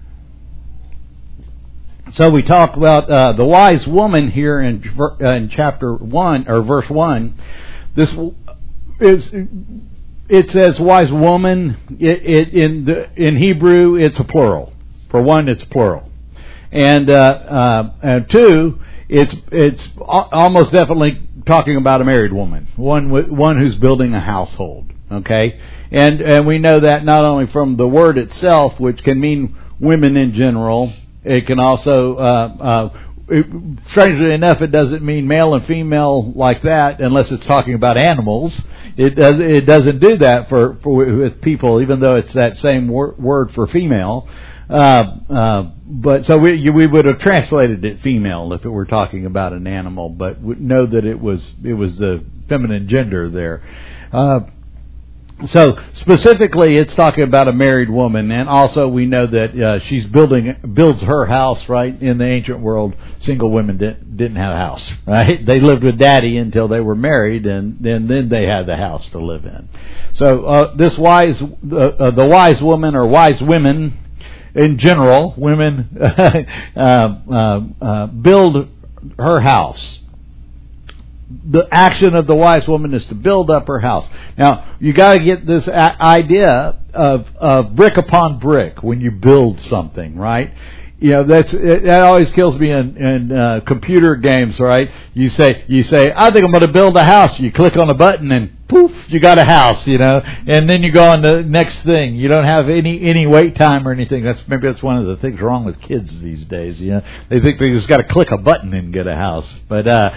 So we talk about uh, the wise woman here in uh, in chapter one or verse one. This is it says wise woman. It, it in the in Hebrew it's a plural. For one, it's plural. And, uh, uh, and two, it's it's almost definitely talking about a married woman, one one who's building a household. Okay, and and we know that not only from the word itself, which can mean women in general, it can also, uh, uh, it, strangely enough, it doesn't mean male and female like that, unless it's talking about animals. It does it doesn't do that for, for with people, even though it's that same wor- word for female. Uh, uh, but so we we would have translated it female if it were talking about an animal, but we know that it was it was the feminine gender there. Uh, so specifically, it's talking about a married woman, and also we know that uh, she's building builds her house. Right, in the ancient world, single women didn't didn't have a house. Right, they lived with daddy until they were married, and then then they had the house to live in. So uh, this wise uh, uh, the wise woman or wise women. In general, women uh, uh, uh, build her house. The action of the wise woman is to build up her house. Now, you got to get this a- idea of, of brick upon brick when you build something, right? You know, that's that always kills me in, in uh, computer games, right? You say, you say, I think I'm going to build a house. You click on a button and poof, you got a house, you know, and then you go on to the next thing. You don't have any, any wait time or anything. That's maybe that's one of the things wrong with kids these days. You know, they think they just got to click a button and get a house, but uh,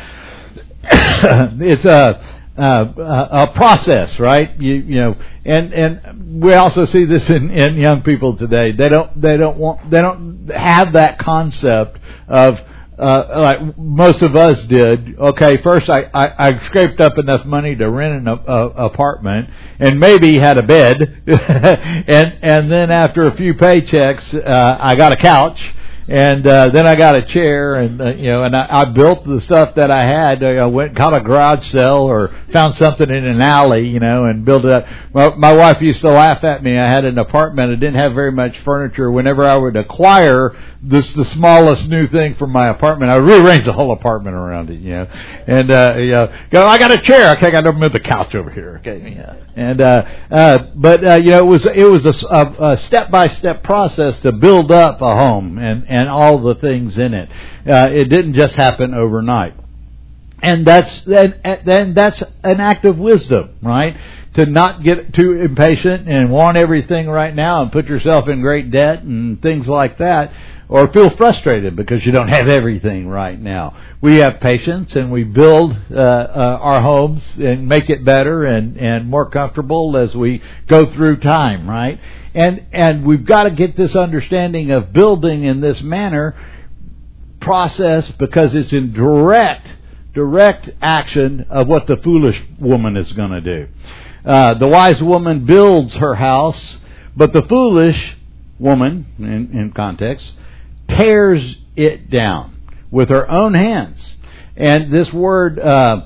it's a. Uh, a process, right? You you know, and and we also see this in, in young people today. They don't they don't want they don't have that concept of uh, like most of us did. Okay, first I, I, I scraped up enough money to rent an a, a, apartment and maybe had a bed, and and then after a few paychecks, uh, I got a couch. And uh, then I got a chair, and uh, you know, and I, I built the stuff that I had. I went and caught a garage sale or found something in an alley, you know, and built it up. Well, my wife used to laugh at me. I had an apartment. I didn't have very much furniture. Whenever I would acquire this, the smallest new thing from my apartment, I would rearrange the whole apartment around it, you know. And uh, you know, go, I got a chair. Okay, I got to move the couch over here. Okay, yeah. And uh, uh, but uh, you know, it was it was a step by step process to build up a home and. and and all the things in it. Uh, it didn't just happen overnight. And that's then then that's an act of wisdom, right? To not get too impatient and want everything right now and put yourself in great debt and things like that, or feel frustrated because you don't have everything right now. We have patience and we build uh, uh, our homes and make it better and, and more comfortable as we go through time, right? And and we've got to get this understanding of building in this manner process because it's in direct, direct action of what the foolish woman is going to do. Uh, the wise woman builds her house, but the foolish woman, in, in context, tears it down with her own hands. And this word uh,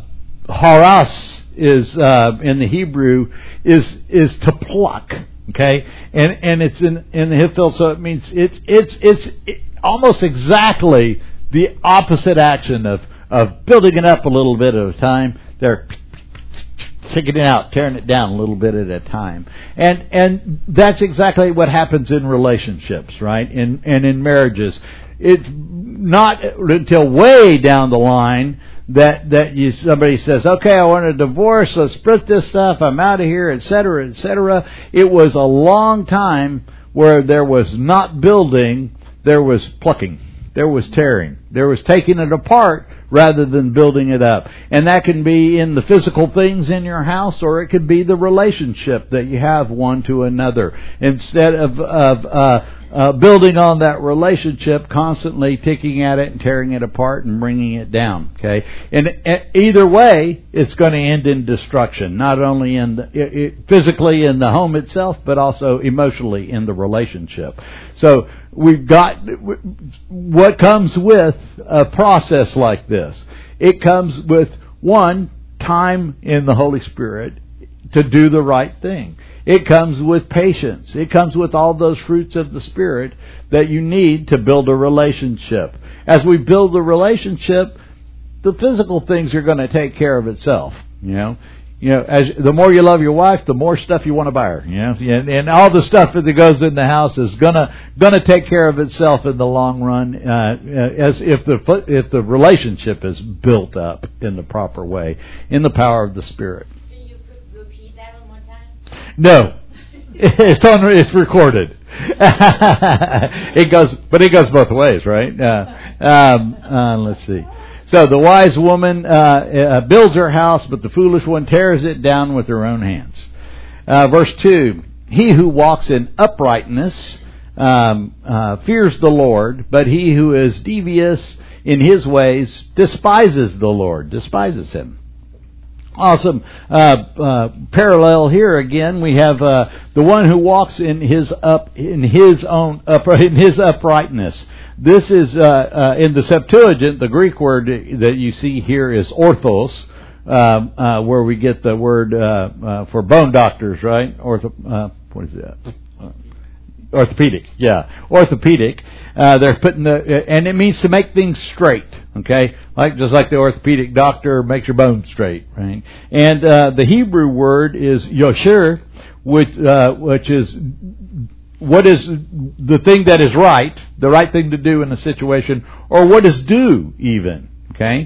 haras is uh, in the Hebrew is is to pluck. Okay, and and it's in in the Hiphil, so it means it's it's it's it, almost exactly the opposite action of of building it up a little bit at a time. They're taking it out, tearing it down a little bit at a time, and and that's exactly what happens in relationships, right? In and in marriages, it's not until way down the line that that you somebody says, okay, I want a divorce, let's split this stuff, I'm out of here, et cetera, et cetera. It was a long time where there was not building, there was plucking, there was tearing, there was taking it apart rather than building it up. And that can be in the physical things in your house, or it could be the relationship that you have one to another. Instead of of uh, uh, building on that relationship, constantly ticking at it and tearing it apart and bringing it down. Okay, and uh, either way, it's going to end in destruction. Not only in the, it, it, physically in the home itself, but also emotionally in the relationship. So we've got what comes with a process like this. It comes with, one, time in the Holy Spirit to do the right thing. It comes with patience. It comes with all those fruits of the Spirit that you need to build a relationship. As we build a relationship, the physical things are going to take care of itself. You know, you know, as the more you love your wife, the more stuff you want to buy her. You know, and, and all the stuff that goes in the house is gonna gonna take care of itself in the long run, uh, as if the if the relationship is built up in the proper way, in the power of the Spirit. Can you repeat that one more time? No, it's on. It's recorded. It goes, but it goes both ways, right? Uh, um, uh, let's see. So the wise woman uh, uh, builds her house, but the foolish one tears it down with her own hands. Uh, verse two, he who walks in uprightness um, uh, fears the Lord, but he who is devious in his ways despises the Lord, despises him. Awesome uh, uh, parallel here again. We have uh, the one who walks in his up in his own upright in his uprightness. This is uh, uh, in the Septuagint. The Greek word that you see here is orthos, uh, uh, where we get the word uh, uh, for bone doctors, right? Ortho, uh, what is that? Orthopedic, yeah, orthopedic. Uh, they're putting the, and it means to make things straight. Okay, like just like the orthopedic doctor makes your bones straight, right? And uh, the Hebrew word is yosher, which uh, which is what is the thing that is right, the right thing to do in a situation, or what is due, even. Okay,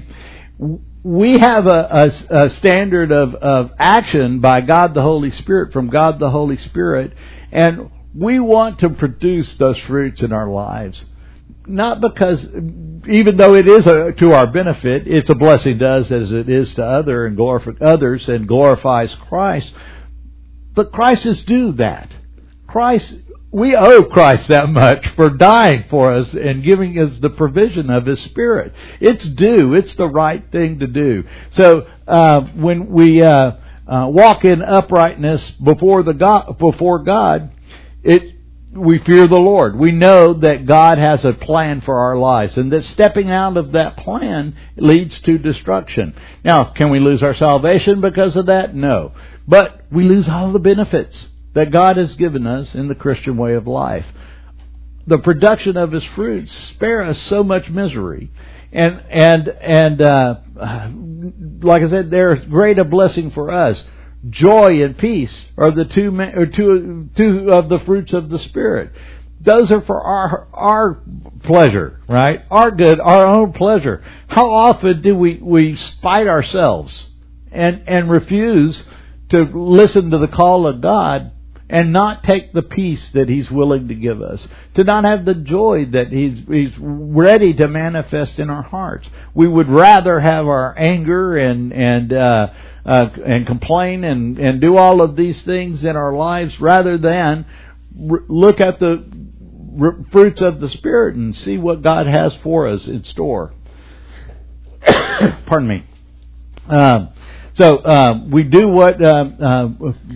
we have a, a, a standard of of action by God the Holy Spirit, from God the Holy Spirit, and we want to produce those fruits in our lives. Not because, even though it is a, to our benefit, it's a blessing to us as it is to other and glorify others and glorifies Christ. But Christ is due that. Christ, we owe Christ that much for dying for us and giving us the provision of His Spirit. It's due. It's the right thing to do. So uh, when we uh, uh, walk in uprightness before the God, before God, it. We fear the Lord. We know that God has a plan for our lives, and that stepping out of that plan leads to destruction. Now, can we lose our salvation because of that? No. But we lose all the benefits that God has given us in the Christian way of life. The production of His fruits spare us so much misery. And, and, and, uh, like I said, they're great a blessing for us. Joy and peace are the two, or two, two of the fruits of the Spirit. Those are for our our pleasure, right? Our good, our own pleasure. How often do we, we spite ourselves and, and refuse to listen to the call of God and not take the peace that He's willing to give us, to not have the joy that He's He's ready to manifest in our hearts. We would rather have our anger and and uh, uh, and complain and, and do all of these things in our lives rather than r- look at the r- fruits of the Spirit and see what God has for us in store. Pardon me. Um, so uh, we do what uh, uh,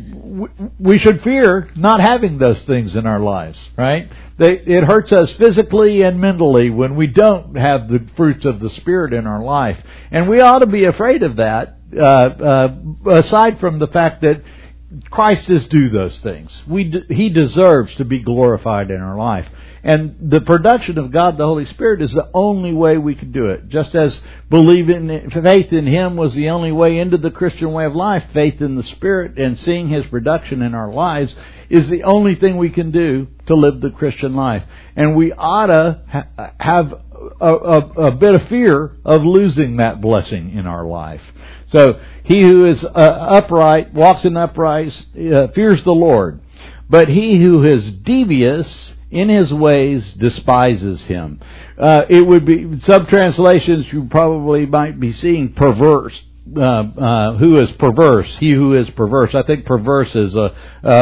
we should fear not having those things in our lives, right? They, it hurts us physically and mentally when we don't have the fruits of the Spirit in our life. And we ought to be afraid of that, uh, uh, aside from the fact that Christ is due those things. We d- He deserves to be glorified in our life. And the production of God, the Holy Spirit, is the only way we can do it. Just as believing, faith in Him was the only way into the Christian way of life, faith in the Spirit and seeing His production in our lives is the only thing we can do to live the Christian life. And we ought to ha- have a, a, a bit of fear of losing that blessing in our life. So, he who is uh, upright, walks in upright, uh, fears the Lord. But he who is devious in his ways despises him. Uh, it would be, some translations you probably might be seeing perverse. Uh, uh, who is perverse? He who is perverse. I think perverse is a, a,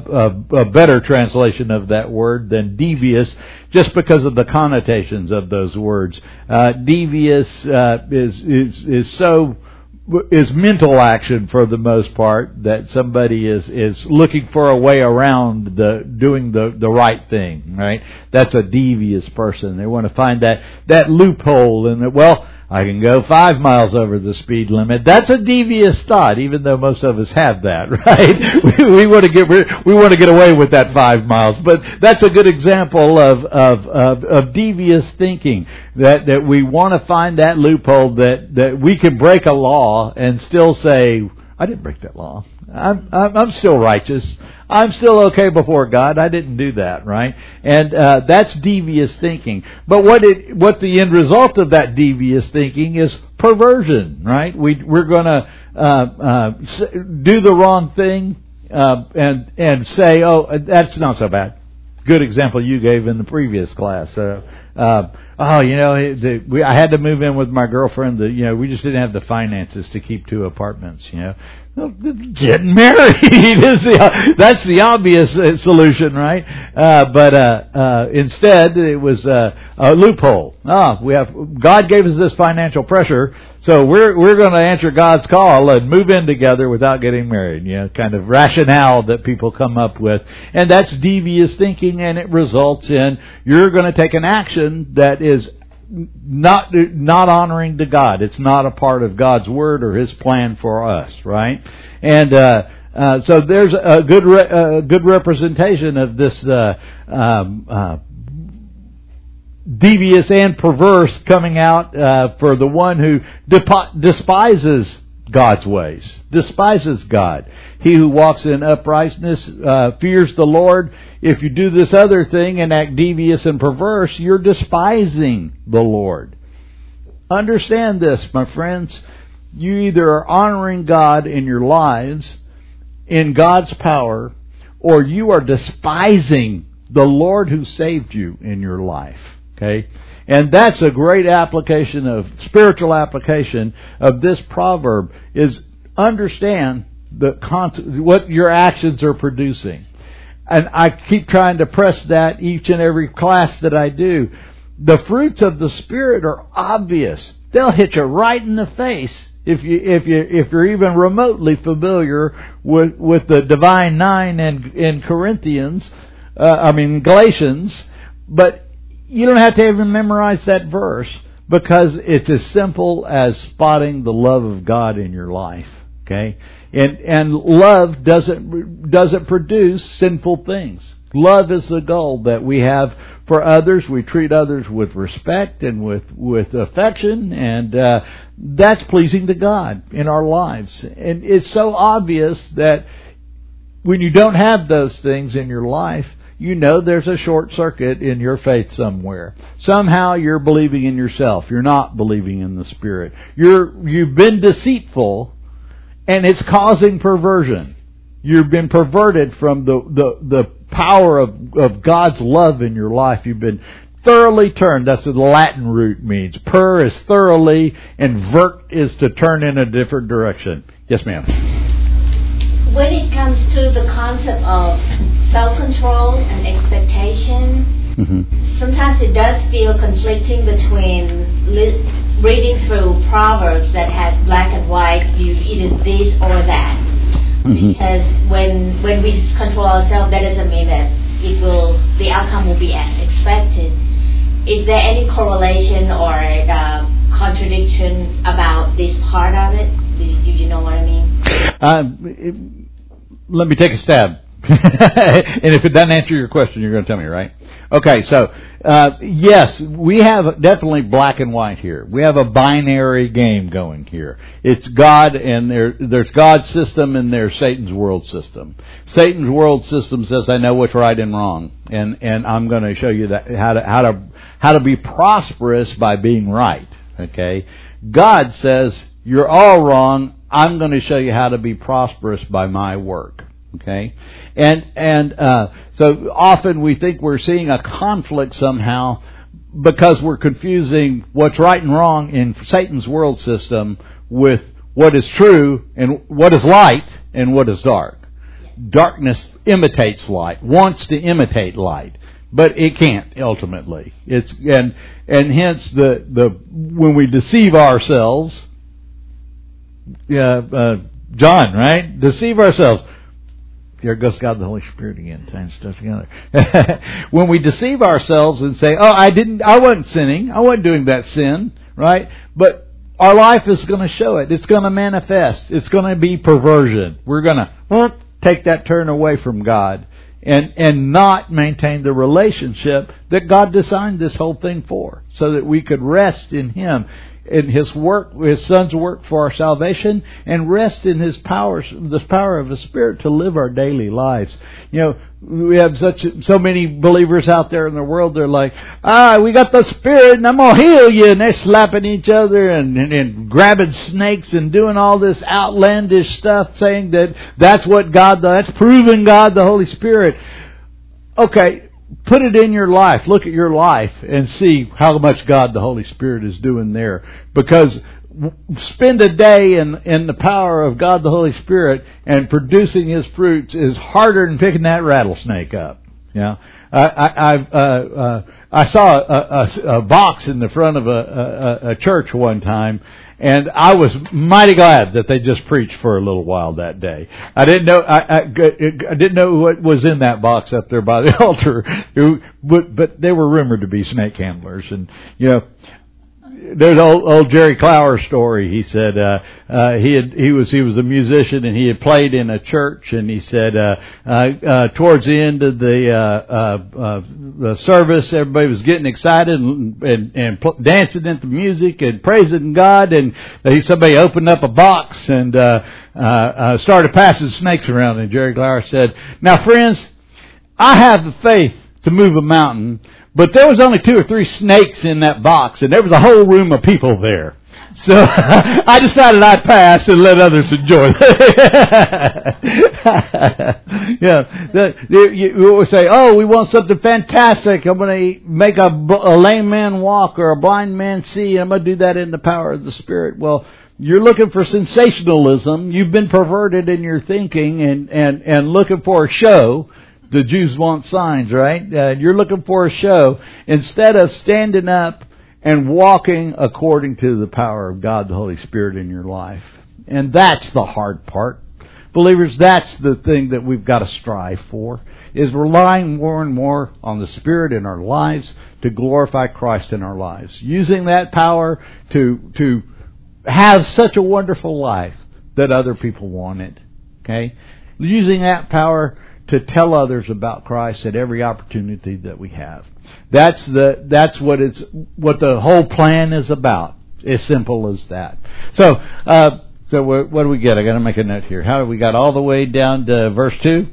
a, a better translation of that word than devious, just because of the connotations of those words. Uh, devious uh, is is is so. is mental action for the most part, that somebody is, is looking for a way around the doing the, the right thing, right? That's a devious person. They want to find that, that loophole in it. Well, I can go five miles over the speed limit. That's a devious thought, even though most of us have that, right? we, we want to get we want to get away with that five miles, but that's a good example of of of, of devious thinking. That that we want to find that loophole that that we can break a law and still say, I didn't break that law. I'm I'm, I'm still righteous. I'm still okay before God. I didn't do that, right? And uh, that's devious thinking. But what it what the end result of that devious thinking is perversion, right? We we're going to uh, uh, do the wrong thing uh, and and say, oh, that's not so bad. Good example you gave in the previous class. Uh, uh, oh, you know, the, we, I had to move in with my girlfriend. The, you know, we just didn't have the finances to keep two apartments. You know. Getting married is the, that's the obvious solution, right? Uh, but uh, uh, instead, it was uh, a loophole. Ah, we have God gave us this financial pressure, so we're we're going to answer God's call and move in together without getting married. You know, kind of rationale that people come up with, and that's devious thinking, and it results in you're going to take an action that is not not honoring to God. It's not a part of God's word or His plan for us, right? And uh, uh, so there's a good re- uh, good representation of this uh, um, uh, devious and perverse coming out uh, for the one who depo- despises God's ways, despises God. He who walks in uprightness uh, fears the Lord. If you do this other thing and act devious and perverse, you're despising the Lord. Understand this, my friends. You either are honoring God in your lives, in God's power, or you are despising the Lord who saved you in your life. Okay? And that's a great application of, spiritual application of this proverb, is understand the con- what your actions are producing. And I keep trying to press that each and every class that I do. The fruits of the Spirit are obvious. They'll hit you right in the face if you if you if you're even remotely familiar with with the Divine Nine in in Corinthians. Uh, I mean Galatians, but you don't have to even memorize that verse, because it's as simple as spotting the love of God in your life. Okay, and and love doesn't doesn't produce sinful things. Love is the goal that we have for others. We treat others with respect and with with affection, and uh, that's pleasing to God in our lives. And it's so obvious that when you don't have those things in your life, you know there's a short circuit in your faith somewhere. Somehow you're believing in yourself. You're not believing in the Spirit. You're you've been deceitful. And it's causing perversion. You've been perverted from the, the, the power of, of God's love in your life. You've been thoroughly turned. That's what the Latin root means. Per is thoroughly, and vert is to turn in a different direction. Yes, ma'am. When it comes to the concept of self-control and expectation, Mm-hmm. Sometimes it does feel conflicting between li- reading through Proverbs that has black and white, you either this or that. Mm-hmm. Because when when we control ourselves, that doesn't mean that it will the outcome will be as expected. Is there any correlation or uh, contradiction about this part of it? Do you, do you know what I mean? Uh, it, let me take a stab. And if it doesn't answer your question, you're going to tell me, right? Okay, so uh, yes, we have definitely black and white here. We have a binary game going here. It's God, and there, there's God's system, and there's Satan's world system. Satan's world system says, "I know what's right and wrong, and and I'm going to show you that how to how to how to be prosperous by being right." Okay, God says, "You're all wrong. I'm going to show you how to be prosperous by my work." Okay, and and uh, so often we think we're seeing a conflict somehow because we're confusing what's right and wrong in Satan's world system with what is true and what is light and what is dark. Darkness imitates light, wants to imitate light, but it can't ultimately. It's and and hence the the when we deceive ourselves, yeah, uh, John, right? Deceive ourselves. Here goes God the Holy Spirit again, tying stuff together. When we deceive ourselves and say, "Oh, I didn't, I wasn't sinning, I wasn't doing that sin," right? But our life is going to show it. It's going to manifest. It's going to be perversion. We're going to take that turn away from God and and not maintain the relationship that God designed this whole thing for, so that we could rest in Him, in His work, His Son's work for our salvation, and rest in His power, the power of His Spirit to live our daily lives. You know, we have such so many believers out there in the world. They're like, "Ah, we got the Spirit, and I'm gonna heal you," and they're slapping each other and, and, and grabbing snakes and doing all this outlandish stuff, saying that that's what God, that's proving God the Holy Spirit. Okay. Put it in your life. Look at your life and see how much God the Holy Spirit is doing there. Because spend a day in, in the power of God the Holy Spirit and producing His fruits is harder than picking that rattlesnake up. Yeah, I I I, uh, uh, I saw a, a, a box in the front of a, a, a church one time. And I was mighty glad that they just preached for a little while that day. I didn't know I, I, I didn't know what was in that box up there by the altar, but but they were rumored to be snake handlers. And you know, there's old, old Jerry Clower story. He said uh, uh, he had he was he was a musician and he had played in a church, and he said uh, uh, uh, towards the end of the uh, uh, uh, the service, everybody was getting excited and and, and pl- dancing at the music and praising God, and they, somebody opened up a box and uh, uh, uh, started passing snakes around. And Jerry Clower said, "Now, friends, I have the faith to move a mountain, but there was only two or three snakes in that box, and there was a whole room of people there. So I decided I'd pass and let others enjoy it." Yeah, the, you, you always say, "Oh, we want something fantastic. I'm going to make a, a lame man walk or a blind man see. I'm going to do that in the power of the Spirit." Well, you're looking for sensationalism. You've been perverted in your thinking and, and, and looking for a show. The Jews want signs, right? Uh, you're looking for a show instead of standing up and walking according to the power of God, the Holy Spirit in your life. And that's the hard part. Believers, that's the thing that we've got to strive for, is relying more and more on the Spirit in our lives to glorify Christ in our lives. Using that power to, to have such a wonderful life that other people want it. Okay? Using that power to tell others about Christ at every opportunity that we have. That's the that's what it's what the whole plan is about. As simple as that. So, uh, so what, what do we get? I got to make a note here. How we got all the way down to verse two?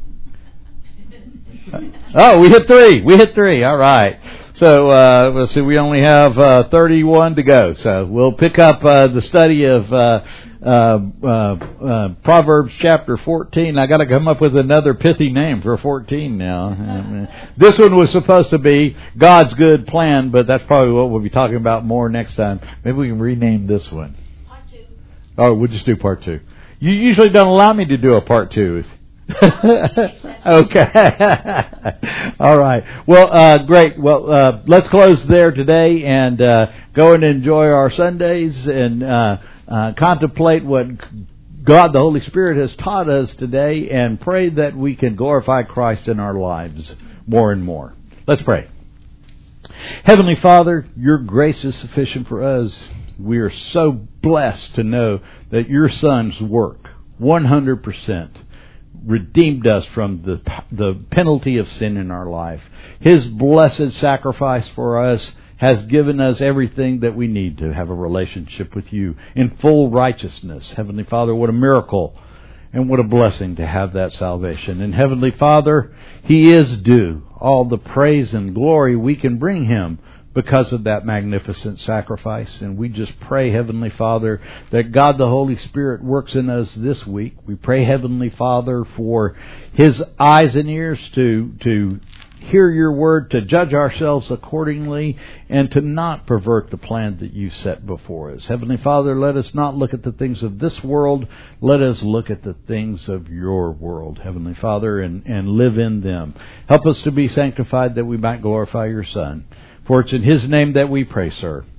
Oh, we hit three. We hit three. All right. So uh, let's see. We only have uh, thirty-one to go. So we'll pick up uh, the study of. Uh, Uh, uh, uh, Proverbs chapter fourteen. I got to come up with another pithy name for fourteen now. This one was supposed to be God's good plan, but that's probably what we'll be talking about more next time. Maybe we can rename this one. Part two. Oh, we'll just do part two. You usually don't allow me to do a part two. Okay. All right. Well, uh, great. Well, uh, let's close there today and uh, go and enjoy our Sundays and uh, uh, contemplate what God, the Holy Spirit, has taught us today, and pray that we can glorify Christ in our lives more and more. Let's pray. Heavenly Father, your grace is sufficient for us. We are so blessed to know that your Son's work, one hundred percent, redeemed us from the the penalty of sin in our life. His blessed sacrifice for us has given us everything that we need to have a relationship with you in full righteousness. Heavenly Father, what a miracle and what a blessing to have that salvation. And Heavenly Father, He is due all the praise and glory we can bring Him because of that magnificent sacrifice. And we just pray, Heavenly Father, that God the Holy Spirit works in us this week. We pray, Heavenly Father, for His eyes and ears to to hear your word, to judge ourselves accordingly, and to not pervert the plan that you set before us. Heavenly Father, let us not look at the things of this world. Let us look at the things of your world, Heavenly Father, and, and live in them. Help us to be sanctified that we might glorify your Son. For it's in His name that we pray, sir.